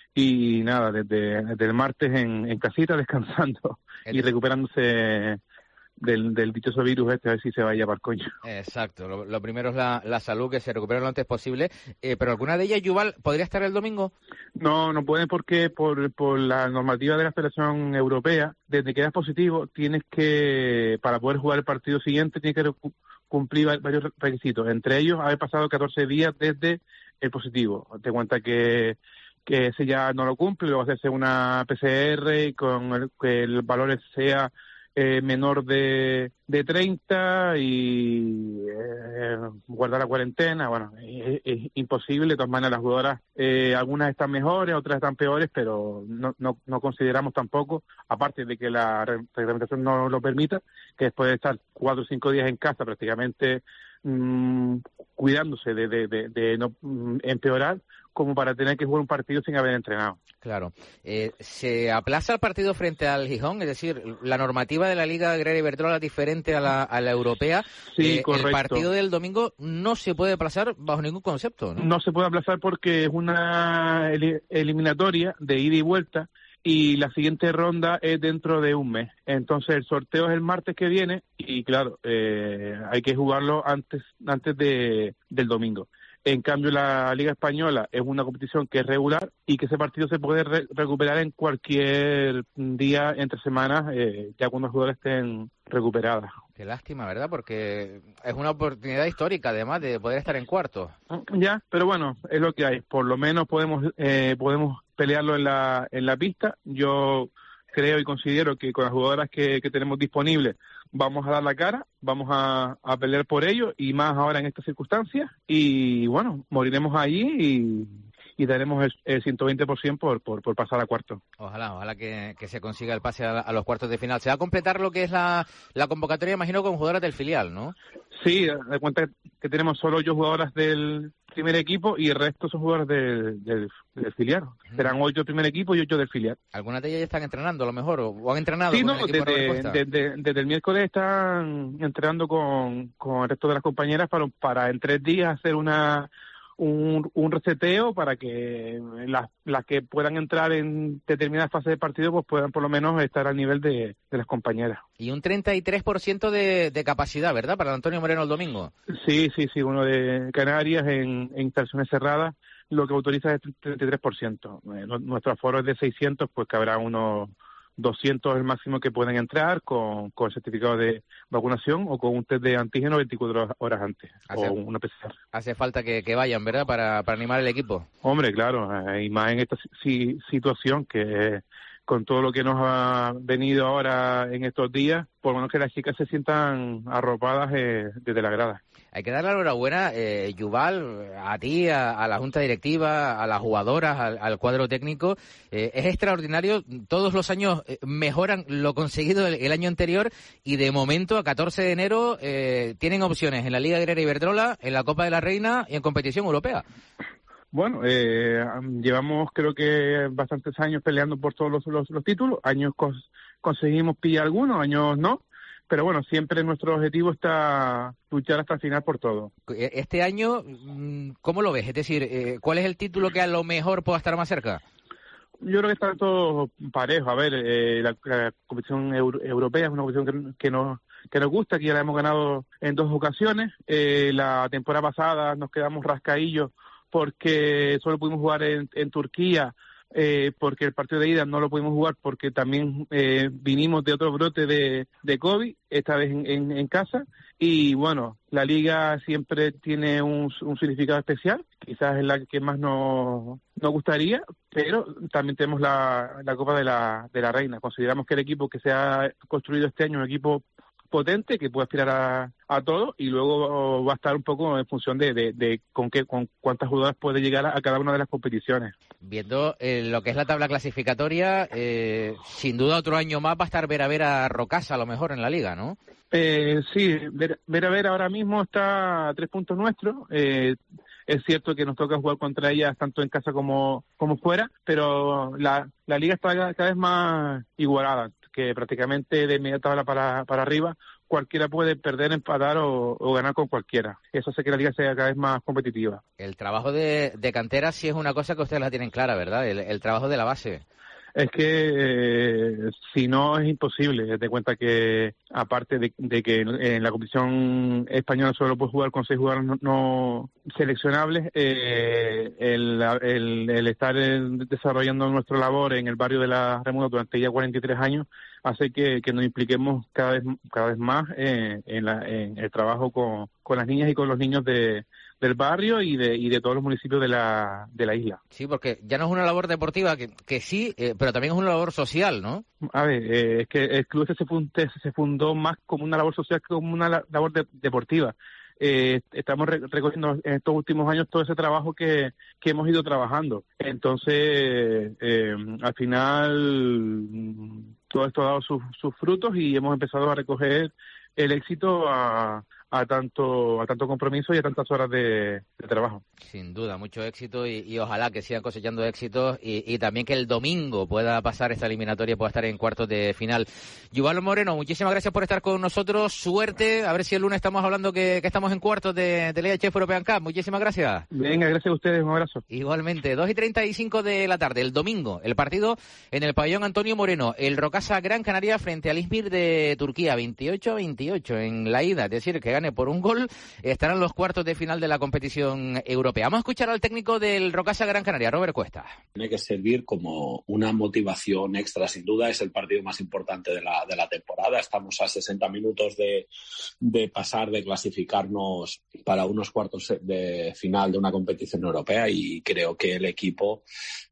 [SPEAKER 12] Y nada, desde, desde el martes en, en casita descansando y recuperándose del, del dichoso virus este, a ver si se vaya para el coño.
[SPEAKER 3] Exacto, lo, lo primero es la, la salud, que se recupere lo antes posible. Eh, pero ¿alguna de ellas, Yuval, podría estar el domingo?
[SPEAKER 12] No, no pueden porque por, por la normativa de la Federación Europea, desde que eres positivo, tienes que, para poder jugar el partido siguiente, tienes que cumplir varios requisitos. Entre ellos, haber pasado catorce días desde el positivo. Te cuenta que que ese ya no lo cumple, luego hacerse una P C R con el, que el valor sea eh, menor de, de treinta y eh, guardar la cuarentena. Bueno, es, es imposible. De todas maneras, las jugadoras, eh, algunas están mejores, otras están peores, pero no, no, no consideramos tampoco, aparte de que la reglamentación no lo permita, que después de estar cuatro o cinco días en casa prácticamente mmm, cuidándose de, de, de, de no mmm, empeorar, como para tener que jugar un partido sin haber entrenado.
[SPEAKER 3] Claro. Eh, ¿Se aplaza el partido frente al Gijón? Es decir, la normativa de la Liga Agraria Iberdrola es diferente a la, a la europea.
[SPEAKER 12] Sí,
[SPEAKER 3] eh,
[SPEAKER 12] correcto.
[SPEAKER 3] El partido del domingo no se puede aplazar bajo ningún concepto, ¿no?
[SPEAKER 12] No se puede aplazar porque es una el- eliminatoria de ida y vuelta y la siguiente ronda es dentro de un mes. Entonces el sorteo es el martes que viene y claro, eh, hay que jugarlo antes antes de del domingo. En cambio, la Liga Española es una competición que es regular y que ese partido se puede re- recuperar en cualquier día entre semanas, eh, ya cuando los jugadores estén recuperados.
[SPEAKER 3] Qué lástima, ¿verdad? Porque es una oportunidad histórica, además, de poder estar en cuartos.
[SPEAKER 12] Ya, pero bueno, es lo que hay. Por lo menos podemos eh, podemos pelearlo en la en la pista. Yo creo y considero que con las jugadoras que, que tenemos disponibles vamos a dar la cara, vamos a, a pelear por ello, y más ahora en estas circunstancias, y bueno, moriremos allí y, y daremos el, el ciento veinte por ciento por, por, por pasar a cuarto.
[SPEAKER 3] Ojalá, ojalá que, que se consiga el pase a, a los cuartos de final. Se va a completar lo que es la, la convocatoria, imagino, con jugadoras del filial, ¿no?
[SPEAKER 12] Sí, de cuenta que tenemos solo ocho jugadoras del primer equipo y el resto son jugadores del, del, del filial. Uh-huh. Serán ocho del primer equipo y ocho del filial.
[SPEAKER 3] ¿Algunas de ellas ya están entrenando a lo mejor o, o han entrenado
[SPEAKER 12] sí,
[SPEAKER 3] con
[SPEAKER 12] no,
[SPEAKER 3] el equipo
[SPEAKER 12] desde,
[SPEAKER 3] de
[SPEAKER 12] desde, desde el miércoles están entrenando con, con el resto de las compañeras para, para en tres días hacer una un, un reseteo para que las, las que puedan entrar en determinadas fases de partido pues puedan por lo menos estar al nivel de, de las compañeras.
[SPEAKER 3] Y un treinta y tres por ciento de, de capacidad, ¿verdad? Para Antonio Moreno el domingo.
[SPEAKER 12] Sí, sí, sí, uno de Canarias en, en instalaciones cerradas lo que autoriza es el treinta y tres por ciento. Eh, nuestro aforo es de seiscientos, pues que habrá unos doscientos el máximo que pueden entrar con, con certificado de vacunación o con un test de antígeno veinticuatro horas antes, hace, o una P C R.
[SPEAKER 3] Hace falta que, que vayan, ¿verdad?, para, para animar el equipo.
[SPEAKER 12] Hombre, claro, eh, y más en esta si, situación que eh, con todo lo que nos ha venido ahora en estos días, por lo menos que las chicas se sientan arropadas eh, desde la grada.
[SPEAKER 3] Hay que darle la enhorabuena, eh, Yuval, a ti, a, a la Junta Directiva, a las jugadoras, al, al cuadro técnico. Eh, es extraordinario, todos los años eh, mejoran lo conseguido el, el año anterior y de momento, a catorce de enero, eh, tienen opciones en la Liga Guerrera Iberdrola, en la Copa de la Reina y en competición europea.
[SPEAKER 12] Bueno, eh, llevamos creo que bastantes años peleando por todos los, los, los títulos, años cos, conseguimos pillar algunos, años no. Pero bueno, siempre nuestro objetivo está luchar hasta el final por todo.
[SPEAKER 3] Este año, ¿cómo lo ves? Es decir, ¿cuál es el título que a lo mejor pueda estar más cerca?
[SPEAKER 12] Yo creo que está todo parejo. A ver, eh, la, la competición euro, europea es una competición que, que, nos, que nos gusta, que ya la hemos ganado en dos ocasiones. Eh, la temporada pasada nos quedamos rascaillos porque solo pudimos jugar en, en Turquía. Eh, porque el partido de ida no lo pudimos jugar porque también eh, vinimos de otro brote de, de COVID, esta vez en, en, en casa, y bueno, la liga siempre tiene un, un significado especial, quizás es la que más nos, nos gustaría, pero también tenemos la, la Copa de la, de la Reina. Consideramos que el equipo que se ha construido este año es un equipo potente, que puede aspirar a, a todo, y luego va a estar un poco en función de, de, de con qué con cuántas jugadoras puede llegar a, a cada una de las competiciones.
[SPEAKER 3] Viendo eh, lo que es la tabla clasificatoria, eh, sin duda otro año más va a estar Vera Vera Rocasa a lo mejor en la liga, ¿no?
[SPEAKER 12] Eh, sí, Vera Vera, Vera ahora mismo está a tres puntos nuestros. Eh, es cierto que nos toca jugar contra ellas tanto en casa como, como fuera, pero la, la liga está cada vez más igualada, que prácticamente de media tabla para, para arriba cualquiera puede perder, empatar o, o ganar con cualquiera. Eso hace que la liga sea cada vez más competitiva.
[SPEAKER 3] El trabajo de, de cantera sí es una cosa que ustedes la tienen clara, ¿verdad? El, el trabajo de la base.
[SPEAKER 12] Es que eh, si no es imposible. Te cuenta que aparte de, de que en la competición española solo puedes jugar con seis jugadores no, no seleccionables, eh, el, el, el estar desarrollando nuestra labor en el barrio de la Remuda durante ya cuarenta y tres años hace que, que nos impliquemos cada vez cada vez más eh, en, la, en el trabajo con, con las niñas y con los niños de del barrio y de y de todos los municipios de la de la isla.
[SPEAKER 3] Sí, porque ya no es una labor deportiva, que, que sí, eh, pero también es una labor social, ¿no?
[SPEAKER 12] A ver, eh, es que el club se fundó, se fundó más como una labor social que como una labor de, deportiva. Eh, estamos re- recogiendo en estos últimos años todo ese trabajo que, que hemos ido trabajando. Entonces, eh, al final, todo esto ha dado sus, sus frutos y hemos empezado a recoger el éxito a, a tanto a tanto compromiso y a tantas horas de, de trabajo.
[SPEAKER 3] Sin duda, mucho éxito y, y ojalá que sigan cosechando éxitos y, y también que el domingo pueda pasar esta eliminatoria, pueda estar en cuartos de final. Yuval Moreno, muchísimas gracias por estar con nosotros, suerte, a ver si el lunes estamos hablando que, que estamos en cuartos de, de la E H F European Cup. Muchísimas gracias.
[SPEAKER 12] Venga, gracias a ustedes, un abrazo.
[SPEAKER 3] Igualmente, dos y treinta y cinco de la tarde, el domingo, el partido en el pabellón Antonio Moreno, el Rocasa Gran Canaria frente al İzmir de Turquía, veintiocho a veintiocho en la ida, es decir, que gane por un gol, estarán los cuartos de final de la competición europea. Vamos a escuchar al técnico del Rocasa Gran Canaria, Robert Cuesta.
[SPEAKER 13] Tiene que servir como una motivación extra, sin duda, es el partido más importante de la, de la temporada. Estamos a sesenta minutos de, de pasar, de clasificarnos para unos cuartos de final de una competición europea y creo que el equipo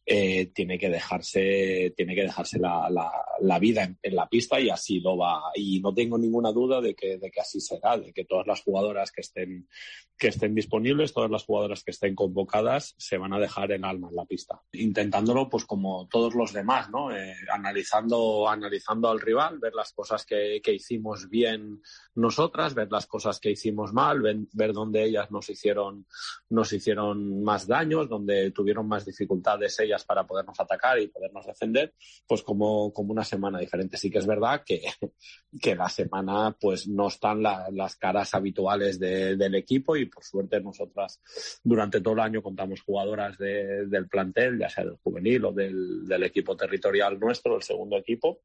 [SPEAKER 13] eh, tiene que dejarse, tiene que dejarse la, la, la vida en, en la pista y así lo va. Y no tengo ninguna duda de que, de que así será, de que todas las jugadoras que estén, que estén disponibles, todas las jugadoras que estén convocadas, se van a dejar el alma en la pista. Intentándolo, pues como todos los demás, ¿no? Eh, analizando, analizando al rival, ver las cosas que, que hicimos bien nosotras, ver las cosas que hicimos mal, ver, ver dónde ellas nos hicieron, nos hicieron más daños, donde tuvieron más dificultades ellas para podernos atacar y podernos defender, pues como, como una semana diferente. Sí que es verdad que, que la semana pues no están la, las caras habituales de, del equipo y por suerte nosotras durante todo el año contamos jugadoras de, del plantel, ya sea del juvenil o del, del equipo territorial nuestro, el segundo equipo,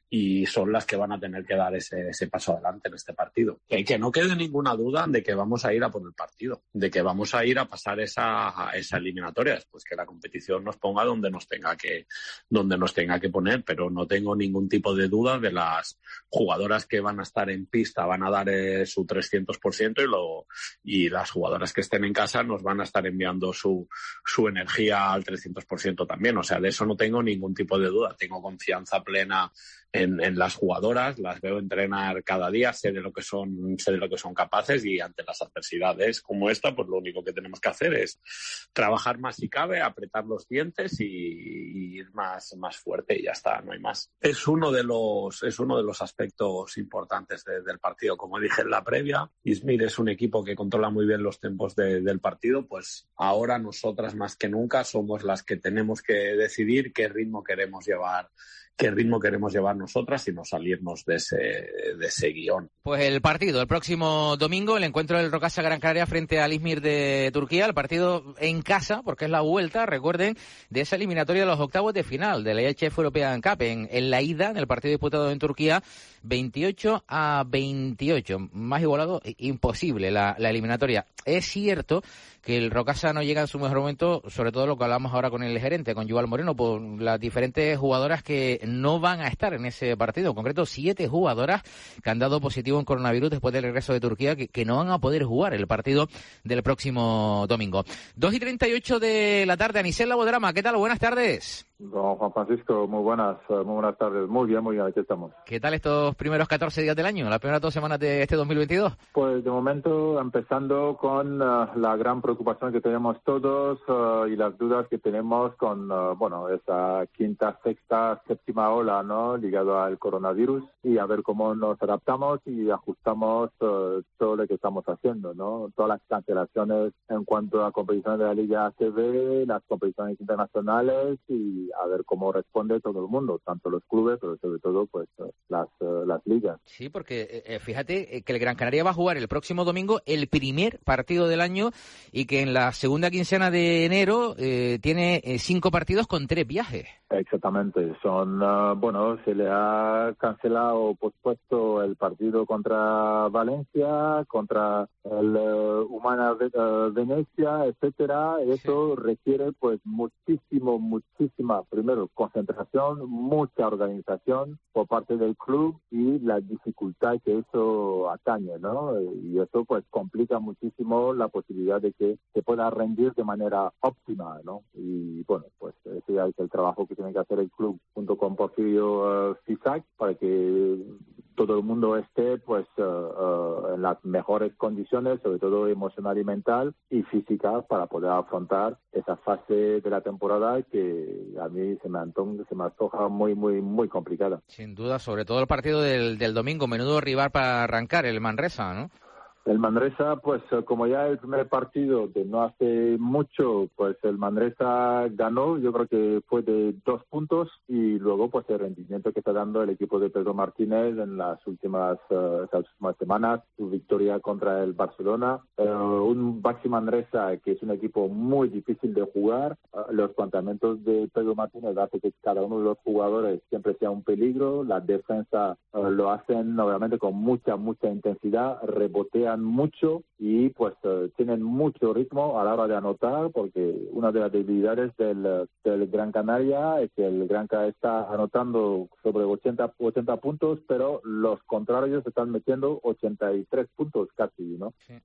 [SPEAKER 13] y son las que van a tener que dar ese, ese paso adelante en este partido. Que, que no quede ninguna duda de que vamos a ir a por el partido, de que vamos a ir a pasar esa, esa eliminatoria, después que la competición nos ponga donde nos tenga que, donde nos tenga que poner, pero no tengo ningún tipo de duda de las jugadoras que van a estar en pista, van a dar eh, su trescientos por ciento y, lo, y las jugadoras que estén en casa nos van a estar enviando su, su energía al trescientos por ciento también. O sea, de eso no tengo ningún tipo de duda. Tengo confianza plena en, en las jugadoras, las veo entrenar cada día, sé de lo que son, sé de lo que son capaces y ante las adversidades como esta, pues lo único que tenemos que hacer es trabajar más si cabe, apretar los dientes y, y ir más, más fuerte y ya está, no hay más. Es uno de los, es uno de los aspectos importantes de, del partido. Como dije en la previa, Izmir es un equipo que controla muy bien los tiempos de, del partido, pues ahora nosotras más que nunca somos las que tenemos que decidir qué ritmo queremos llevar qué ritmo queremos llevar nosotras y no salirnos de ese, de ese guión.
[SPEAKER 3] Pues el partido, el próximo domingo, el encuentro del Rocasa Gran Canaria frente al İzmir de Turquía, el partido en casa, porque es la vuelta, recuerden, de esa eliminatoria de los octavos de final de la E H F European Cup. En, en la ida, en el partido disputado en Turquía, veintiocho a veintiocho. Más igualado, imposible la, la eliminatoria. Es cierto que el Rocasa no llega en su mejor momento, sobre todo lo que hablamos ahora con el gerente, con Yuval Moreno, por las diferentes jugadoras que no van a estar en ese partido. En concreto, siete jugadoras que han dado positivo en coronavirus después del regreso de Turquía, que, que no van a poder jugar el partido del próximo domingo. dos y treinta y ocho de la tarde, Anisel Labodrama, ¿qué tal? Buenas tardes.
[SPEAKER 14] Don Juan Francisco, muy buenas, muy buenas tardes. Muy bien, muy bien, aquí estamos.
[SPEAKER 3] ¿Qué tal estos primeros catorce días del año, las primeras dos semanas de este dos mil veintidós?
[SPEAKER 14] Pues de momento, empezando con uh, la gran preocupación que tenemos todos uh, y las dudas que tenemos con, uh, bueno, esa quinta, sexta, séptima ola, ¿no?, ligado al coronavirus, y a ver cómo nos adaptamos y ajustamos uh, todo lo que estamos haciendo, ¿no? Todas las cancelaciones en cuanto a competiciones de la Liga A C B, las competiciones internacionales, y a ver cómo responde todo el mundo, tanto los clubes, pero sobre todo pues las, uh, las ligas.
[SPEAKER 3] Sí, porque eh, fíjate que el Gran Canaria va a jugar el próximo domingo el primer partido del año y que en la segunda quincena de enero eh, tiene eh, cinco partidos con tres viajes.
[SPEAKER 14] Exactamente, son, uh, bueno, se le ha cancelado o pospuesto el partido contra Valencia, contra el uh, Humana uh, Venecia, etcétera. Eso sí requiere pues muchísimo, muchísima, primero, concentración, mucha organización por parte del club y la dificultad que eso atañe, ¿no? Y eso pues complica muchísimo la posibilidad de que se pueda rendir de manera óptima, ¿no? Y bueno, pues ese ya es el trabajo que tiene que hacer el club junto con Porfirio uh, Fisac para que todo el mundo esté pues uh, uh, en las mejores condiciones, sobre todo emocional y mental y física, para poder afrontar esa fase de la temporada que a mí se me antoja, se me antoja muy, muy, muy complicada.
[SPEAKER 3] Sin duda, sobre todo el partido del, del domingo, menudo rival para arrancar, el Manresa, ¿no?
[SPEAKER 14] El Manresa, pues como ya el primer partido de no hace mucho, pues el Manresa ganó, yo creo que fue de dos puntos, y luego pues el rendimiento que está dando el equipo de Pedro Martínez en las últimas, uh, las últimas semanas, su victoria contra el Barcelona, uh, un Baxi Manresa que es un equipo muy difícil de jugar, uh, los planteamientos de Pedro Martínez hace que cada uno de los jugadores siempre sea un peligro, la defensa uh, lo hacen obviamente con mucha, mucha intensidad, rebotea juegan mucho y pues uh, tienen mucho ritmo a la hora de anotar, porque una de las debilidades del, del Gran Canaria es que el Gran Canaria está anotando sobre ochenta, ochenta puntos, pero los contrarios están metiendo ochenta y tres puntos casi, ¿no? Sí.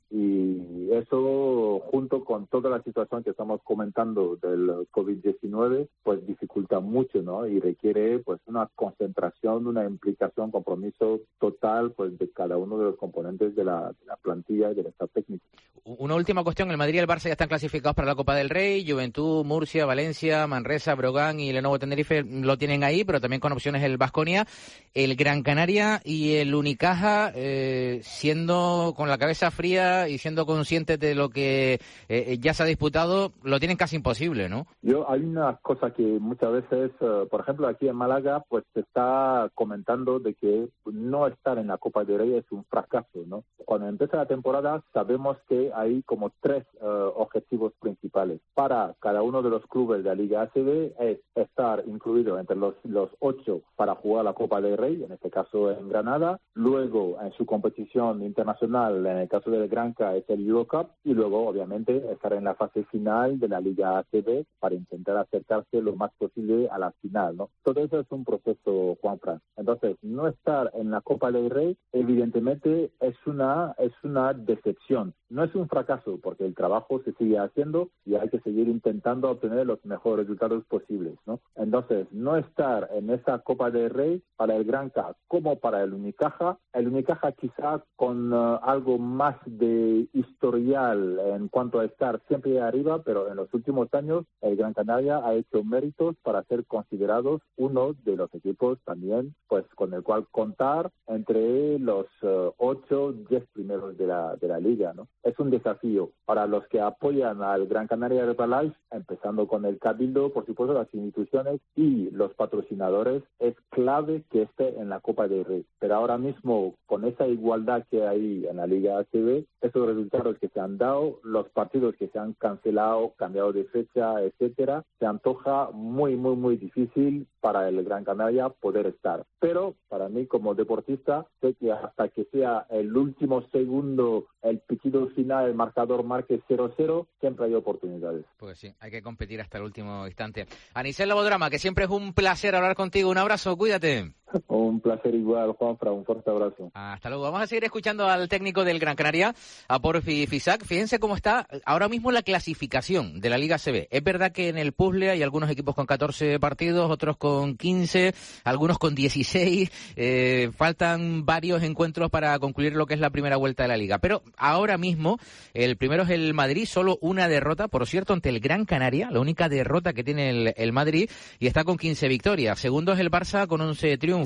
[SPEAKER 14] Y eso, junto con toda la situación que estamos comentando del covid diecinueve, pues dificulta mucho, ¿no? Y requiere pues una concentración, una implicación, compromiso total pues de cada uno de los componentes de la, de la plantilla y del staff técnico.
[SPEAKER 3] Una última cuestión, el Madrid y el Barça ya están clasificados para la Copa del Rey, Juventud, Murcia, Valencia, Manresa, Brogan y Lenovo Tenerife lo tienen ahí, pero también con opciones el Baskonia, el Gran Canaria y el Unicaja, eh, siendo con la cabeza fría y siendo conscientes de lo que eh, ya se ha disputado, lo tienen casi imposible, ¿no?
[SPEAKER 14] Yo, hay una cosa que muchas veces, uh, por ejemplo, aquí en Málaga, pues se está comentando de que no estar en la Copa del Rey es un fracaso, ¿no? Cuando empieza la temporada sabemos que hay como tres uh, objetivos principales. Para cada uno de los clubes de la Liga A C B es estar incluido entre los, los ocho para jugar la Copa del Rey, en este caso en Granada. Luego, en su competición internacional, en el caso del Granca, es el Eurocup. Y luego, obviamente, estar en la fase final de la Liga A C B para intentar acercarse lo más posible a la final, ¿no? Todo eso es un proceso, Juanfran. Entonces, no estar en la Copa del Rey, evidentemente, es una, es una decepción. No es un fracaso, porque el trabajo se sigue haciendo y hay que seguir intentando obtener los mejores resultados posibles, ¿no? Entonces, no estar en esa Copa del Rey para el Granca como para el Unicaja, el Unicaja quizá con uh, algo más de historial en cuanto a estar siempre arriba, pero en los últimos años el Gran Canaria ha hecho méritos para ser considerados uno de los equipos también, pues con el cual contar entre los uh, ocho, diez primeros de la, de la liga, ¿no? Es un desafío para los que apoyan al Gran Canaria Herbalife, empezando con el Cabildo, por supuesto, las instituciones y los patrocinadores. Es clave que esté en la Copa del Rey. Pero ahora mismo, con esa igualdad que hay en la Liga A C B, esos resultados que se han dado, los partidos que se han cancelado, cambiado de fecha, etcétera, se antoja muy, muy, muy difícil para el Gran Canaria poder estar. Pero para mí, como deportista, sé que hasta que sea el último segundo, el pitido final, el marcador marque cero cero, siempre hay oportunidades.
[SPEAKER 3] Pues sí, hay que competir hasta el último instante. Anicel Lobodrama, que siempre es un placer hablar contigo. Un abrazo, cuídate.
[SPEAKER 14] Un placer igual, Juanfra, un fuerte abrazo.
[SPEAKER 3] Hasta luego. Vamos a seguir escuchando al técnico del Gran Canaria, a Porfi Fisac. Fíjense cómo está ahora mismo la clasificación de la Liga A C B. Es verdad que en el puzzle hay algunos equipos con catorce partidos, otros con quince, algunos con dieciséis. Eh, faltan varios encuentros para concluir lo que es la primera vuelta de la Liga. Pero ahora mismo el primero es el Madrid, solo una derrota, por cierto, ante el Gran Canaria, la única derrota que tiene el, el Madrid, y está con quince victorias. Segundo es el Barça con once triunfos.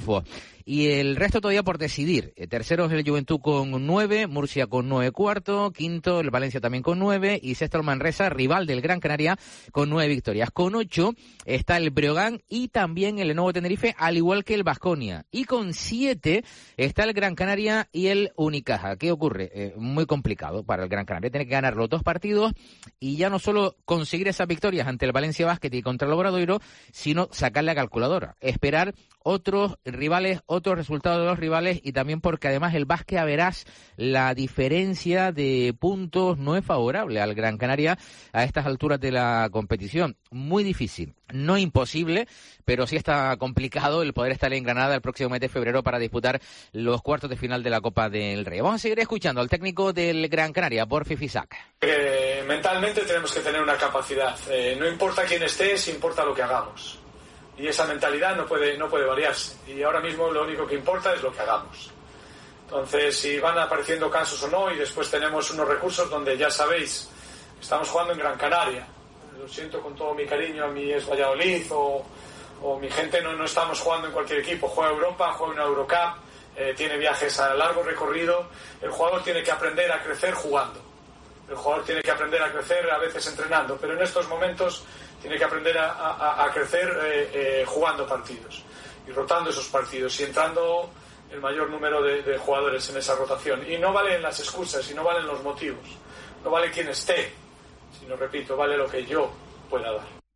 [SPEAKER 3] Y el resto todavía por decidir. Tercero es el Juventud con nueve, Murcia con nueve cuarto, quinto el Valencia también con nueve y sexto el Manresa, rival del Gran Canaria, con nueve victorias. Con ocho está el Breogán y también el Lenovo Tenerife, al igual que el Baskonia. Y con siete está el Gran Canaria y el Unicaja. ¿Qué ocurre? Eh, muy complicado para el Gran Canaria. Tiene que ganar los dos partidos y ya no solo conseguir esas victorias ante el Valencia Basket y contra el Obradoiro, sino sacarle a calculadora. Esperar otros rivales, otros resultados de los rivales y también porque además el básquet, a verás, la diferencia de puntos no es favorable al Gran Canaria a estas alturas de la competición. Muy difícil, no imposible, pero sí está complicado el poder estar en Granada el próximo mes de febrero para disputar los cuartos de final de la Copa del Rey. Vamos a seguir escuchando al técnico del Gran Canaria, Porfi Fisac.
[SPEAKER 5] Eh, mentalmente tenemos que tener una capacidad. Eh, no importa quién estés, importa lo que hagamos. Y esa mentalidad no puede, no puede variarse. Y ahora mismo lo único que importa es lo que hagamos. Entonces, si van apareciendo casos o no, y después tenemos unos recursos donde ya sabéis, estamos jugando en Gran Canaria. Lo siento con todo mi cariño a mi ex Valladolid o, o mi gente, no, no estamos jugando en cualquier equipo. Juega Europa, juega una Eurocup, eh, tiene viajes a largo recorrido. El jugador tiene que aprender a crecer jugando. El jugador tiene que aprender a crecer a veces entrenando, pero en estos momentos tiene que aprender a, a, a crecer eh, eh, jugando partidos y rotando esos partidos y entrando el mayor número de, de jugadores en esa rotación. Y no valen las excusas y no valen los motivos, no vale quién esté, sino, repito, vale lo que yo pueda dar.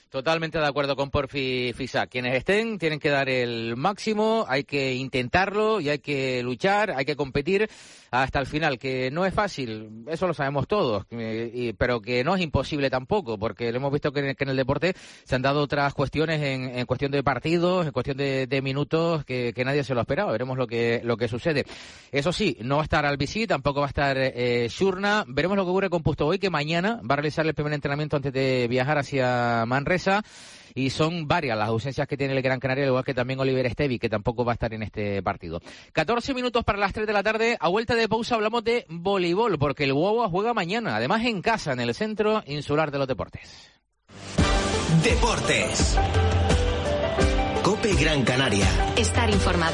[SPEAKER 3] Totalmente de acuerdo con Porfi Fisac. Quienes estén tienen que dar el máximo, hay que intentarlo y hay que luchar, hay que competir hasta el final, que no es fácil, eso lo sabemos todos, eh, y, pero que no es imposible tampoco, porque lo hemos visto que en, que en el deporte se han dado otras cuestiones en, en cuestión de partidos, en cuestión de, de minutos, que, que nadie se lo ha esperado. Veremos lo que lo que sucede. Eso sí, no va a estar Albici, tampoco va a estar eh, Xurna. Veremos lo que ocurre con Pusto Hoy, que mañana va a realizar el primer entrenamiento antes de viajar hacia Manresa. Y son varias las ausencias que tiene el Gran Canaria, al igual que también Oliver Estevi, que tampoco va a estar en este partido. catorce minutos para las tres de la tarde. A vuelta de pausa hablamos de voleibol, porque el Guagua juega mañana, además en casa, en el Centro Insular de los Deportes.
[SPEAKER 1] Deportes. COPE Gran Canaria.
[SPEAKER 8] Estar informado.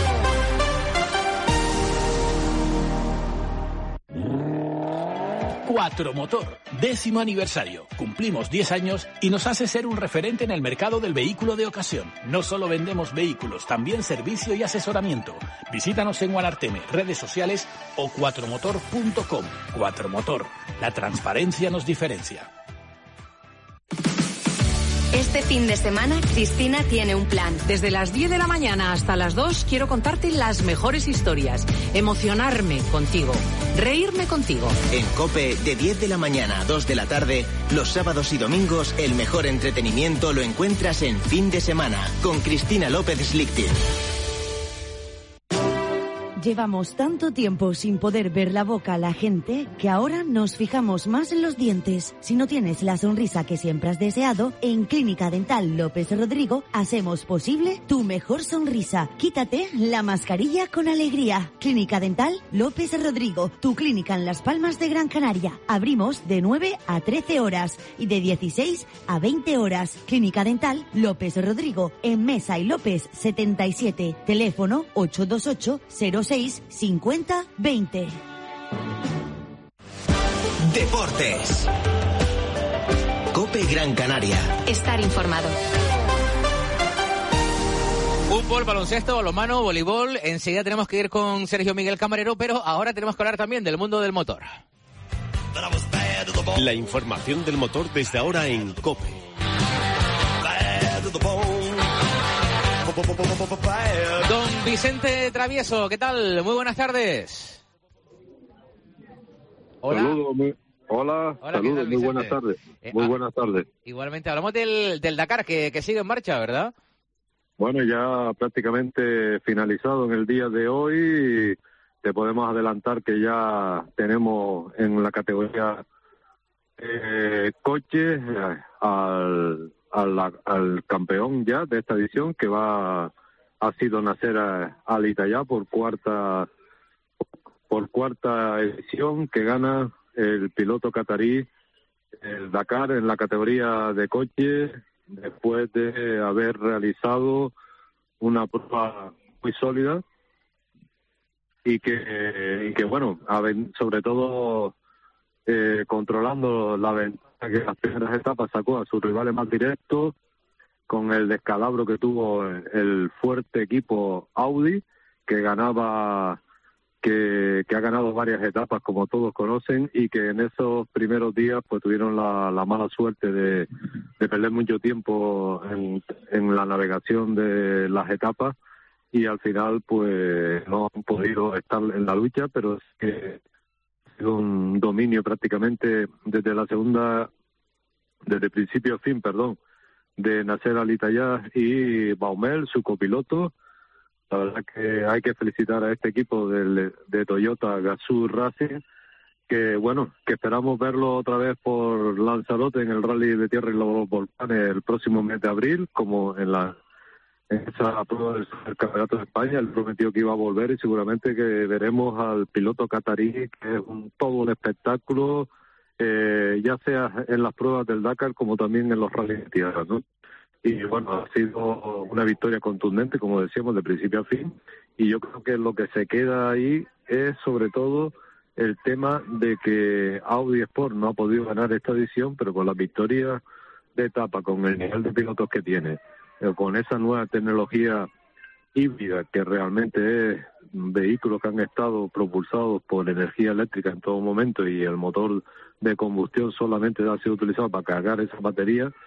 [SPEAKER 10] Cuatro Motor, décimo aniversario. Cumplimos diez años y nos hace ser un referente en el mercado del vehículo de ocasión. No solo vendemos vehículos, también servicio y asesoramiento. Visítanos en Guanarteme, redes sociales o cuatro motor punto com. Cuatro Motor, la transparencia nos diferencia.
[SPEAKER 8] Este fin de semana, Cristina tiene un plan.
[SPEAKER 11] Desde las diez de la mañana hasta las dos quiero contarte las mejores historias, emocionarme contigo, reírme contigo.
[SPEAKER 1] En COPE, de diez de la mañana a dos de la tarde, los sábados y domingos, el mejor entretenimiento lo encuentras en Fin de Semana, con Cristina López Slichting.
[SPEAKER 15] Llevamos tanto tiempo sin poder ver la boca a la gente que ahora nos fijamos más en los dientes. Si no tienes la sonrisa que siempre has deseado, en Clínica Dental López Rodrigo hacemos posible tu mejor sonrisa. Quítate la mascarilla con alegría. Clínica Dental López Rodrigo, tu clínica en Las Palmas de Gran Canaria. Abrimos de nueve a trece horas y de dieciséis a veinte horas. Clínica Dental López Rodrigo, en Mesa y López setenta y siete. Teléfono ocho dos ocho cero seis cincuenta veinte.
[SPEAKER 1] Deportes. COPE Gran Canaria.
[SPEAKER 8] Estar informado.
[SPEAKER 3] Fútbol, baloncesto, balonmano, voleibol. Enseguida tenemos que ir con Sergio Miguel Camarero, pero ahora tenemos que hablar también del mundo del motor.
[SPEAKER 16] La información del motor desde ahora en COPE.
[SPEAKER 3] Don Vicente Travieso, ¿qué tal? Muy buenas tardes.
[SPEAKER 17] Hola. Saludos, muy, hola, hola saludos, tal, muy buenas tardes. Eh, muy ah, buenas tardes.
[SPEAKER 3] Igualmente, hablamos del, del Dakar, que, que sigue en marcha, ¿verdad?
[SPEAKER 17] Bueno, ya prácticamente finalizado en el día de hoy. Te podemos adelantar que ya tenemos en la categoría eh, coches eh, al... Al, al campeón ya de esta edición, que va ha sido Nasser Al Attiyah por cuarta por cuarta edición, que gana el piloto catarí el Dakar en la categoría de coches, después de haber realizado una prueba muy sólida y que, y que bueno, sobre todo eh, controlando la ventaja que las primeras etapas sacó a sus rivales más directos, con el descalabro que tuvo el fuerte equipo Audi, que ganaba, que, que ha ganado varias etapas, como todos conocen, y que en esos primeros días pues tuvieron la, la mala suerte de, de perder mucho tiempo en, en la navegación de las etapas, y al final pues no han podido estar en la lucha, pero es que un dominio prácticamente desde la segunda, desde principio a fin, perdón, de Nasser Al Attiyah y Baumel, su copiloto. La verdad que hay que felicitar a este equipo de, de Toyota Gazoo Racing, que bueno, que esperamos verlo otra vez por Lanzarote en el Rally de Tierra y los Volcanes el próximo mes de abril, como en la en esa prueba del Campeonato de España. Él prometió que iba a volver y seguramente que veremos al piloto catarí, que es un, todo un espectáculo, eh, ya sea en las pruebas del Dakar como también en los rallies de tierra, ¿no? Y bueno, ha sido una victoria contundente, como decíamos, de principio a fin, y yo creo que lo que se queda ahí es sobre todo el tema de que Audi Sport no ha podido ganar esta edición, pero con la victoria de etapa, con el nivel de pilotos que tiene, con esa nueva tecnología híbrida, que realmente es vehículos que han estado propulsados por energía eléctrica en todo momento, y el motor de combustión solamente ha sido utilizado para cargar esa batería,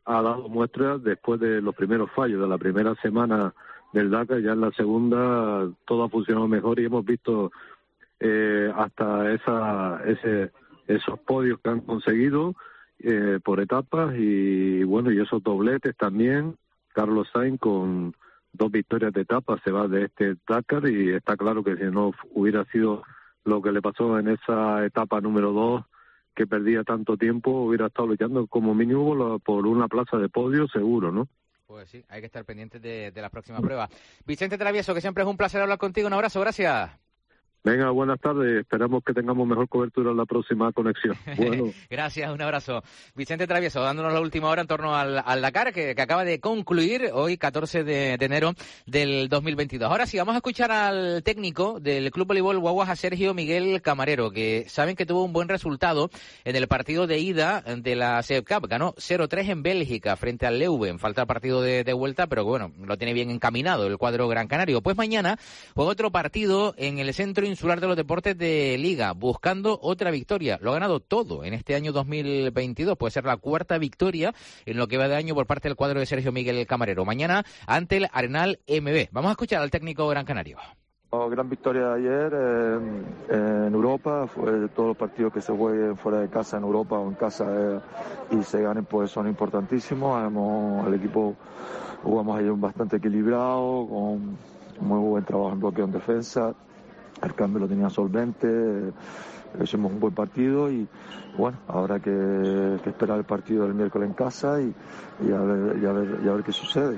[SPEAKER 17] ha dado muestras después de los primeros fallos de la primera semana del Dakar. Ya en la segunda todo ha funcionado mejor y hemos visto eh, hasta esa ese esos podios que han conseguido eh, por etapas y bueno, y esos dobletes también. Carlos Sainz con dos victorias de etapa se va de este Dakar y está claro que si no hubiera sido lo que le pasó en esa etapa número dos, que perdía tanto tiempo, hubiera estado luchando como mínimo por una plaza de podio seguro, ¿no?
[SPEAKER 3] Pues sí, hay que estar pendientes de, de las próximas pruebas. Vicente Travieso, que siempre es un placer hablar contigo, un abrazo, gracias.
[SPEAKER 17] Venga, buenas tardes. Esperamos que tengamos mejor cobertura en la próxima conexión. Bueno.
[SPEAKER 3] Gracias, un abrazo. Vicente Travieso, dándonos la última hora en torno al, al Dakar, que, que acaba de concluir hoy, catorce de enero del dos mil veintidós. Ahora sí, vamos a escuchar al técnico del Club Voleibol Guaguas, a Sergio Miguel Camarero, que saben que tuvo un buen resultado en el partido de ida de la C E P Cup. Ganó cero tres en Bélgica frente al Leuven. Falta el partido de, de vuelta, pero bueno, lo tiene bien encaminado el cuadro gran canario. Pues mañana juega otro partido en el Centro Insular de los Deportes de Liga, buscando otra victoria. Lo ha ganado todo en este año dos mil veintidós. Puede ser la cuarta victoria en lo que va de año por parte del cuadro de Sergio Miguel Camarero. Mañana ante el Arenal M B. Vamos a escuchar al técnico gran canario.
[SPEAKER 18] Oh, gran victoria de ayer eh, en Europa. Fue todos los partidos que se jueguen fuera de casa en Europa o en casa eh, y se ganen, pues son importantísimos. Hemos, el equipo jugamos ayer bastante equilibrado, con muy buen trabajo en bloqueo en defensa. El cambio lo tenía solvente, eh, hicimos un buen partido y bueno, habrá que, que esperar el partido del miércoles en casa y, y, a, ver, y, a, ver, y a ver qué sucede.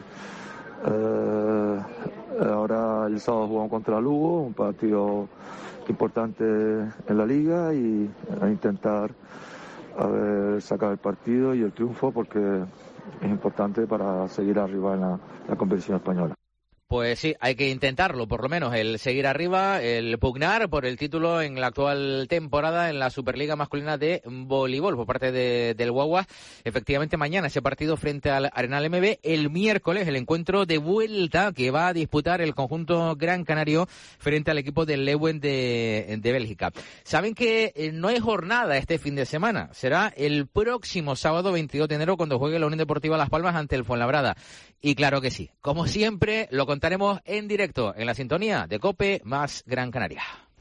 [SPEAKER 18] Eh, ahora el sábado jugamos contra Lugo, un partido importante en la liga y a intentar a ver, sacar el partido y el triunfo porque es importante para seguir arriba en la, la competición española.
[SPEAKER 3] Pues sí, hay que intentarlo, por lo menos, el seguir arriba, el pugnar por el título en la actual temporada en la Superliga Masculina de Voleibol por parte de, del Guaguas. Efectivamente, mañana ese partido frente al Arenal M B. El miércoles, el encuentro de vuelta que va a disputar el conjunto gran canario frente al equipo del Leuven de, de Bélgica. Saben que no hay jornada este fin de semana. Será el próximo sábado veintidós de enero cuando juegue la Unión Deportiva Las Palmas ante el Fuenlabrada. Y claro que sí, como siempre, lo contaremos en directo en la sintonía de COPE más Gran Canaria.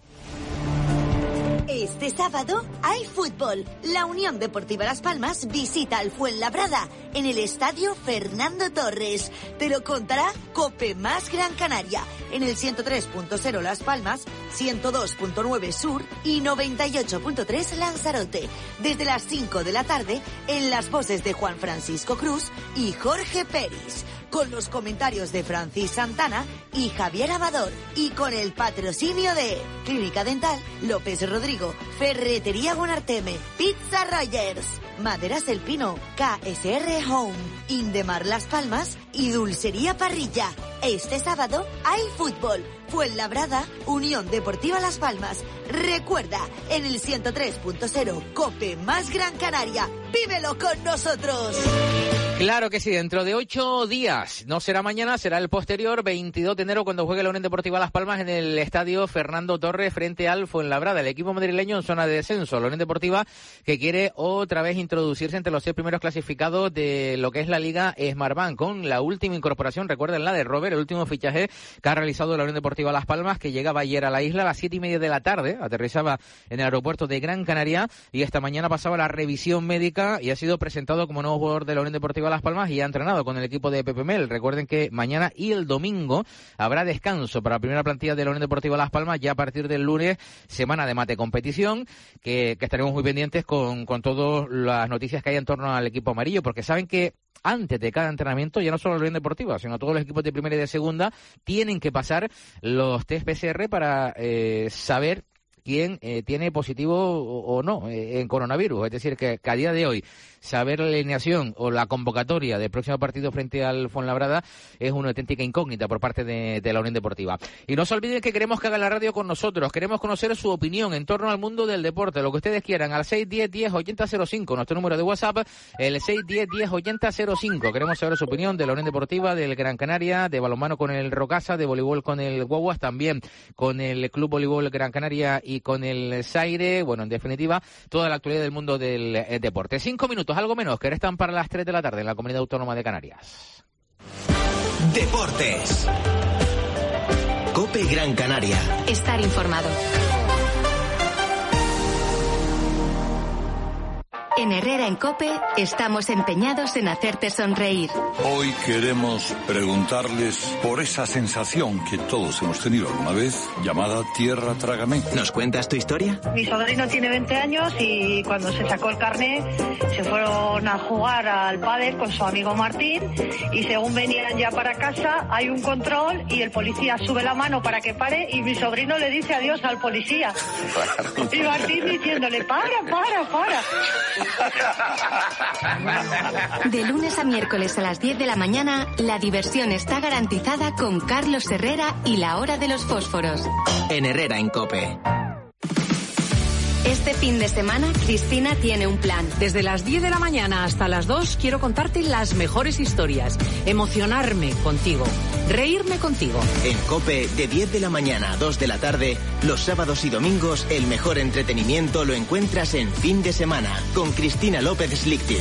[SPEAKER 15] Este sábado hay fútbol. La Unión Deportiva Las Palmas visita al Fuenlabrada en el Estadio Fernando Torres. Te lo contará COPE más Gran Canaria en el ciento tres punto cero Las Palmas, ciento dos punto nueve Sur y noventa y ocho punto tres Lanzarote. Desde las cinco de la tarde en las voces de Juan Francisco Cruz y Jorge Peris, con los comentarios de Francis Santana y Javier Amador y con el patrocinio de Clínica Dental López Rodrigo, Ferretería Bonarteme, Pizza Rogers, Maderas del Pino, K S R Home, Indemar Las Palmas y Dulcería Parrilla. Este sábado hay fútbol. Fuenlabrada, Unión Deportiva Las Palmas. Recuerda, en el ciento tres punto cero COPE más Gran Canaria. ¡Vívelo con nosotros!
[SPEAKER 3] Claro que sí, dentro de ocho días, no será mañana, será el posterior, veintidós de enero, cuando juegue la Unión Deportiva Las Palmas en el Estadio Fernando Torres frente al Fuenlabrada, el equipo madrileño en zona de descenso. La Unión Deportiva que quiere otra vez introducirse entre los seis primeros clasificados de lo que es la Liga Smartbank, con la última incorporación, recuerden la de Robert, el último fichaje que ha realizado la Unión Deportiva Las Palmas, que llegaba ayer a la isla a las siete y media de la tarde, aterrizaba en el aeropuerto de Gran Canaria y esta mañana pasaba la revisión médica y ha sido presentado como nuevo jugador de la Unión Deportiva Las Palmas y ha entrenado con el equipo de Pepe Mel. Recuerden que mañana y el domingo habrá descanso para la primera plantilla de la Unión Deportiva Las Palmas. Ya a partir del lunes, semana de mate competición, que, que estaremos muy pendientes con, con todas las noticias que hay en torno al equipo amarillo, porque saben que antes de cada entrenamiento, ya no solo la Unión Deportiva, sino todos los equipos de primera y de segunda tienen que pasar los test P C R para eh, saber quién eh, tiene positivo o, o no eh, en coronavirus. Es decir, que, que a día de hoy saber la alineación o la convocatoria del próximo partido frente al Fuenlabrada es una auténtica incógnita por parte de, de la Unión Deportiva. Y no se olviden que queremos que hagan la radio con nosotros, queremos conocer su opinión en torno al mundo del deporte, lo que ustedes quieran, al seis uno cero, diez, ochenta cero cinco, nuestro número de WhatsApp, el seis uno cero, diez, ochenta cero cinco. Queremos saber su opinión de la Unión Deportiva, del Gran Canaria, de balonmano con el Rocasa, de voleibol con el Guaguas, también con el Club Voleibol Gran Canaria y y con el Zaire. Bueno, en definitiva, toda la actualidad del mundo del eh, deporte. Cinco minutos, algo menos, que restan para las tres de la tarde en la Comunidad Autónoma de Canarias.
[SPEAKER 1] Deportes. COPE Gran Canaria.
[SPEAKER 8] Estar informado. En Herrera en COPE estamos empeñados en hacerte sonreír.
[SPEAKER 19] Hoy queremos preguntarles por esa sensación que todos hemos tenido alguna vez, llamada tierra trágame.
[SPEAKER 1] ¿Nos cuentas tu historia?
[SPEAKER 20] Mi sobrino tiene veinte años y cuando se sacó el carnet se fueron a jugar al pádel con su amigo Martín y según venían ya para casa hay un control y el policía sube la mano para que pare y mi sobrino le dice adiós al policía. Y Martín diciéndole para, para, para.
[SPEAKER 8] De lunes a miércoles a las diez de la mañana, la diversión está garantizada con Carlos Herrera y la hora de los fósforos.
[SPEAKER 1] En Herrera en COPE.
[SPEAKER 8] Este fin de semana, Cristina tiene un plan.
[SPEAKER 11] Desde las diez de la mañana hasta las dos quiero contarte las mejores historias, emocionarme contigo, reírme contigo.
[SPEAKER 1] En COPE, de diez de la mañana a dos de la tarde, los sábados y domingos, el mejor entretenimiento lo encuentras en Fin de Semana, con Cristina López Slichting.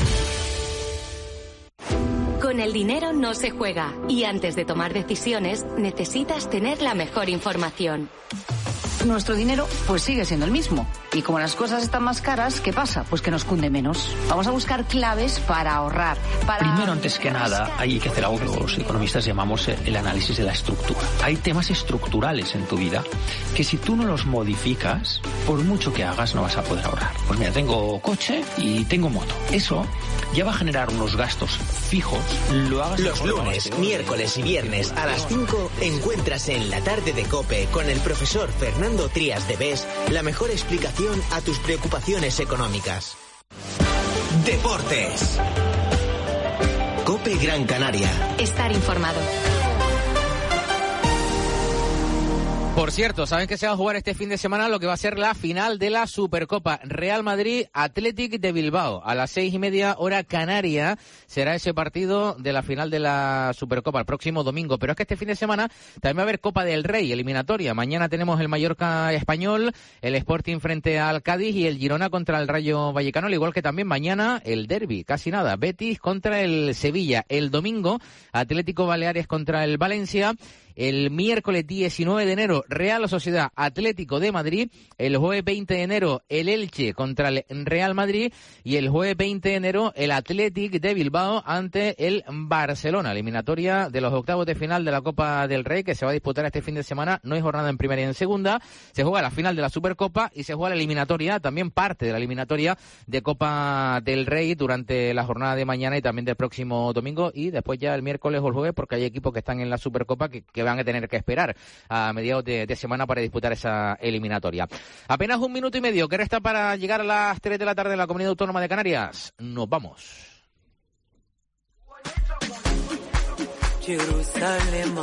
[SPEAKER 8] Con el dinero no se juega, y antes de tomar decisiones, necesitas tener la mejor información.
[SPEAKER 21] Nuestro dinero pues sigue siendo el mismo. Y como las cosas están más caras, ¿qué pasa? Pues que nos cunde menos. Vamos a buscar claves para ahorrar. Para...
[SPEAKER 22] Primero, antes que nada, hay que hacer algo que los economistas llamamos el análisis de la estructura. Hay temas estructurales en tu vida que si tú no los modificas, por mucho que hagas, no vas a poder ahorrar. Pues mira, tengo coche y tengo moto. Eso ya va a generar unos gastos fijos. Lo hagas
[SPEAKER 1] los lunes, miércoles y viernes a las cinco encuentras en La Tarde de COPE con el profesor Fernando Trías de Bes la mejor explicación a tus preocupaciones económicas. Deportes. COPE Gran Canaria.
[SPEAKER 8] Estar informado.
[SPEAKER 3] Por cierto, saben que se va a jugar este fin de semana lo que va a ser la final de la Supercopa Real Madrid Athletic de Bilbao. A las seis y media hora canaria será ese partido de la final de la Supercopa el próximo domingo. Pero es que este fin de semana también va a haber Copa del Rey, eliminatoria. Mañana tenemos el Mallorca Español, el Sporting frente al Cádiz y el Girona contra el Rayo Vallecano. Al igual que también mañana el derbi, casi nada, Betis contra el Sevilla. El domingo, Atlético Baleares contra el Valencia. El miércoles diecinueve de enero, Real Sociedad Atlético de Madrid. El jueves veinte de enero, el Elche contra el Real Madrid. Y el jueves veinte de enero, el Athletic de Bilbao ante el Barcelona. Eliminatoria de los octavos de final de la Copa del Rey, que se va a disputar este fin de semana. No hay jornada en primera y en segunda. Se juega la final de la Supercopa y se juega la eliminatoria, también parte de la eliminatoria de Copa del Rey durante la jornada de mañana y también del próximo domingo. Y después ya el miércoles o el jueves, porque hay equipos que están en la Supercopa que, que van a tener que esperar a mediados de, de semana para disputar esa eliminatoria. Apenas un minuto y medio que resta para llegar a las tres de la tarde en la Comunidad Autónoma de Canarias. Nos vamos.
[SPEAKER 23] Jerusalem,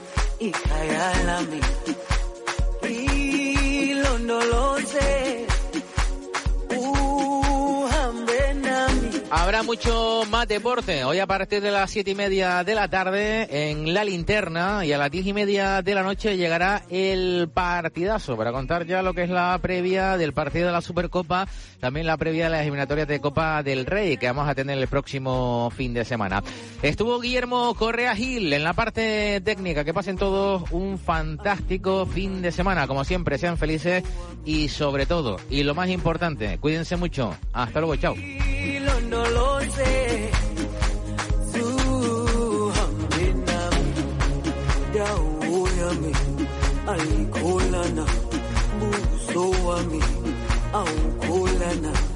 [SPEAKER 23] y lo no lo sé.
[SPEAKER 3] Habrá mucho más deporte. Hoy a partir de las siete y media de la tarde en La Linterna y a las diez y media de la noche llegará el partidazo para contar ya lo que es la previa del partido de la Supercopa, también la previa de las eliminatorias de Copa del Rey que vamos a tener el próximo fin de semana. Estuvo Guillermo Correa Gil en la parte técnica. Que pasen todos un fantástico fin de semana. Como siempre, sean felices y sobre todo, y lo más importante, cuídense mucho. Hasta luego, chao.
[SPEAKER 23] No lo sé. Dauyami alikolana buso wami aukolana